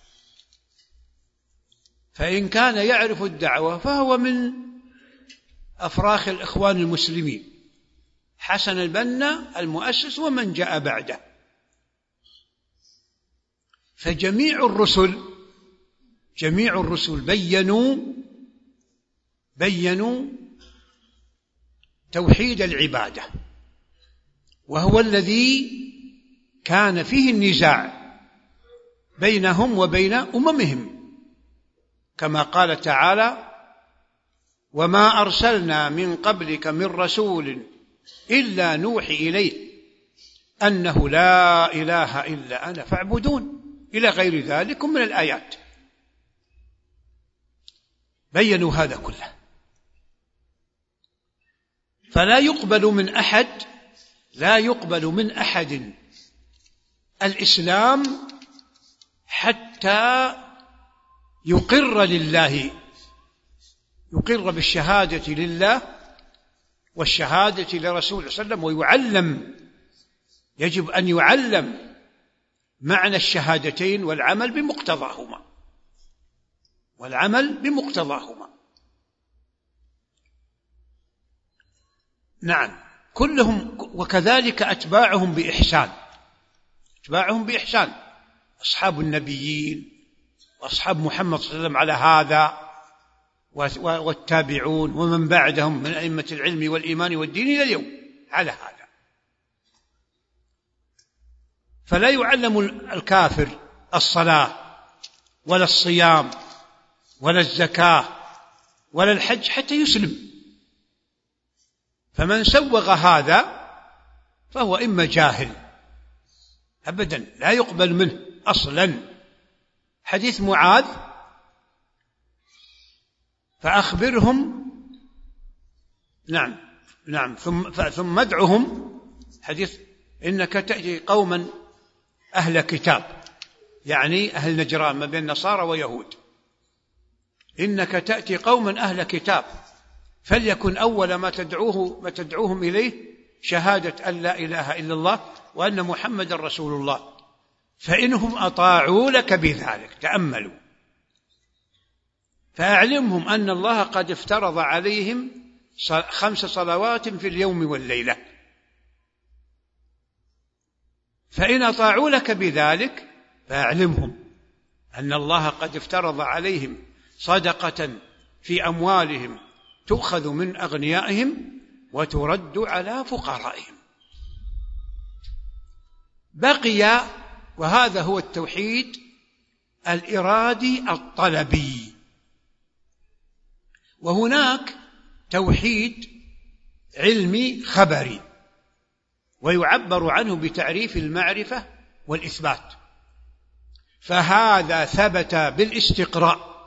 فإن كان يعرف الدعوة فهو من أفراخ الإخوان المسلمين، حسن البنا المؤسس ومن جاء بعده. فجميع الرسل بيّنوا توحيد العبادة، وهو الذي كان فيه النزاع بينهم وبين أممهم، كما قال تعالى: وما أرسلنا من قبلك من رسول إلا نوحي إليه أنه لا إله إلا أنا فاعبدون، إلى غير ذلك من الآيات. بيّنوا هذا كله، فلا يقبل من أحد الإسلام حتى يقر بالشهادة لله والشهادة لرسول صلى الله عليه وسلم، ويعلم، يجب أن يعلم معنى الشهادتين والعمل بمقتضاهما. نعم، كلهم، وكذلك أتباعهم بإحسان، أصحاب النبيين وأصحاب محمد صلى الله عليه وسلم على هذا، والتابعون ومن بعدهم من أئمة العلم والإيمان والدين إلى اليوم. على هذا. فلا يعلم الكافر الصلاة ولا الصيام ولا الزكاة ولا الحج حتى يسلم. فمن سوغ هذا فهو إما جاهل أبدا لا يقبل منه أصلا. حديث معاذ فأخبرهم ثم ادعهم، حديث إنك تأتي قوما أهل كتاب، يعني أهل نجران ما بين نصارى ويهود، إنك تأتي قوما أهل كتاب فليكن أول ما تدعوهم إليه شهادة أن لا إله إلا الله وأن محمد رسول الله، فإنهم أطاعوا لك بذلك، تأملوا، فأعلمهم أن الله قد افترض عليهم 5 صلوات في اليوم والليلة، فإن أطاعوا لك بذلك فأعلمهم أن الله قد افترض عليهم صدقة في أموالهم تؤخذ من أغنيائهم وترد على فقرائهم. بقي، وهذا هو التوحيد الإرادي الطلبي، وهناك توحيد علمي خبري، ويعبر عنه بتعريف المعرفة والإثبات، فهذا ثبت بالاستقراء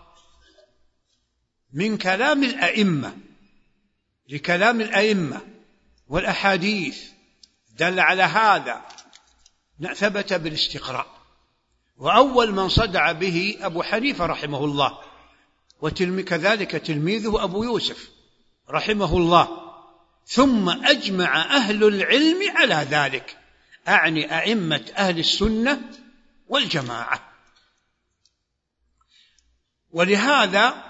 من كلام الأئمة لكلام الأئمة والأحاديث دل على هذا، ثبت بالاستقراء. وأول من صدع به أبو حنيفة رحمه الله، وكذلك تلميذه أبو يوسف رحمه الله، ثم أجمع أهل العلم على ذلك، أعني أئمة أهل السنة والجماعة. ولهذا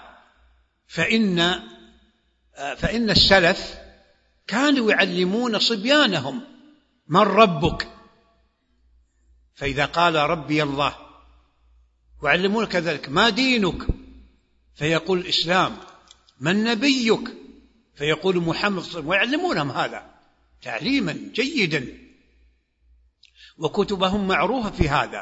فإن السلف كانوا يعلمون صبيانهم من ربك، فإذا قال ربي الله، ويعلمون كذلك ما دينك، فيقول الإسلام، من نبيك، فيقول محمد صلى الله عليه وسلم، ويعلمونهم هذا تعليما جيدا، وكتبهم معروفة في هذا.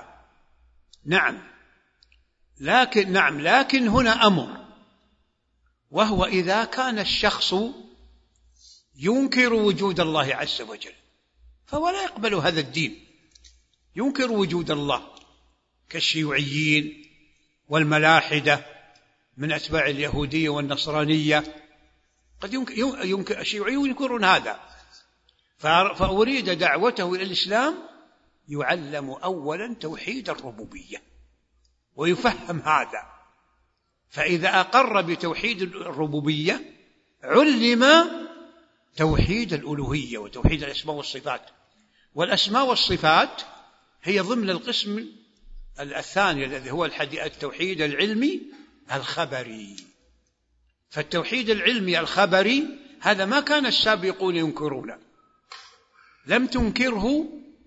لكن هنا أمر، وهو إذا كان الشخص ينكر وجود الله عز وجل فهو لا يقبل هذا الدين، ينكر وجود الله، كالشيوعيين والملاحدة من أتباع اليهودية والنصرانية، قد ينكر الشيوعيون ينكرون هذا، فأريد دعوته إلى الإسلام يعلم أولا توحيد الربوبية ويفهم هذا، فإذا أقر بتوحيد الربوبية علم توحيد الألوهية وتوحيد الأسماء والصفات. والأسماء والصفات هي ضمن القسم الثاني الذي هو التوحيد العلمي الخبري. فالتوحيد العلمي الخبري هذا ما كان السابقون ينكرونه، لم تنكره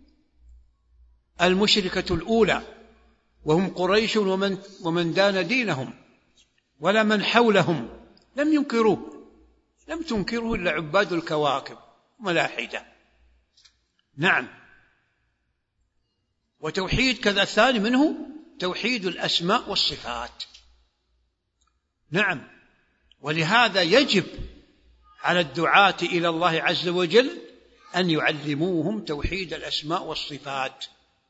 المشركة الأولى وهم قريش ومن دان دينهم، ولا من حولهم لم ينكروه، لم تنكره إلا عباد الكواكب ملاحدة. وتوحيد كذا الثاني منه توحيد الأسماء والصفات. ولهذا يجب على الدعاة إلى الله عز وجل أن يعلموهم توحيد الأسماء والصفات.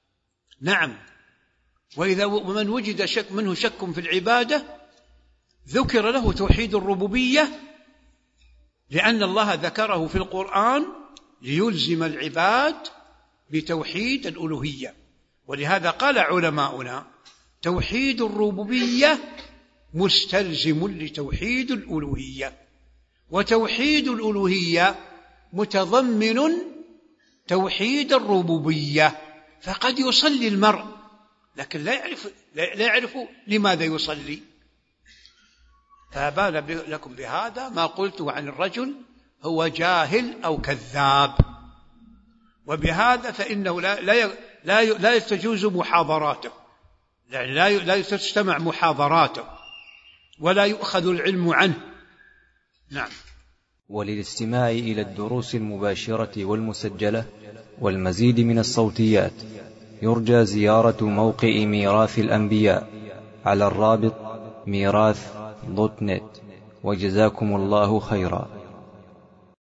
ومن وجد منه شك في العبادة ذكر له توحيد الربوبية، لأن الله ذكره في القرآن ليلزم العباد بتوحيد الألوهية. ولهذا قال علماؤنا توحيد الربوبية مستلزم لتوحيد الألوهية، وتوحيد الألوهية متضمن توحيد الربوبية. فقد يصلي المرء لكن لا يعرف لماذا يصلي، فأبان لكم بهذا ما قلته عن الرجل هو جاهل أو كذاب، وبهذا فإنه لا تجوز محاضراته، يعني لا تستمع محاضراته ولا يؤخذ العلم عنه. وللاستماع إلى الدروس المباشرة والمسجلة والمزيد من الصوتيات يرجى زيارة موقع ميراث الأنبياء على الرابط ميراث.net. وجزاكم الله خيرا.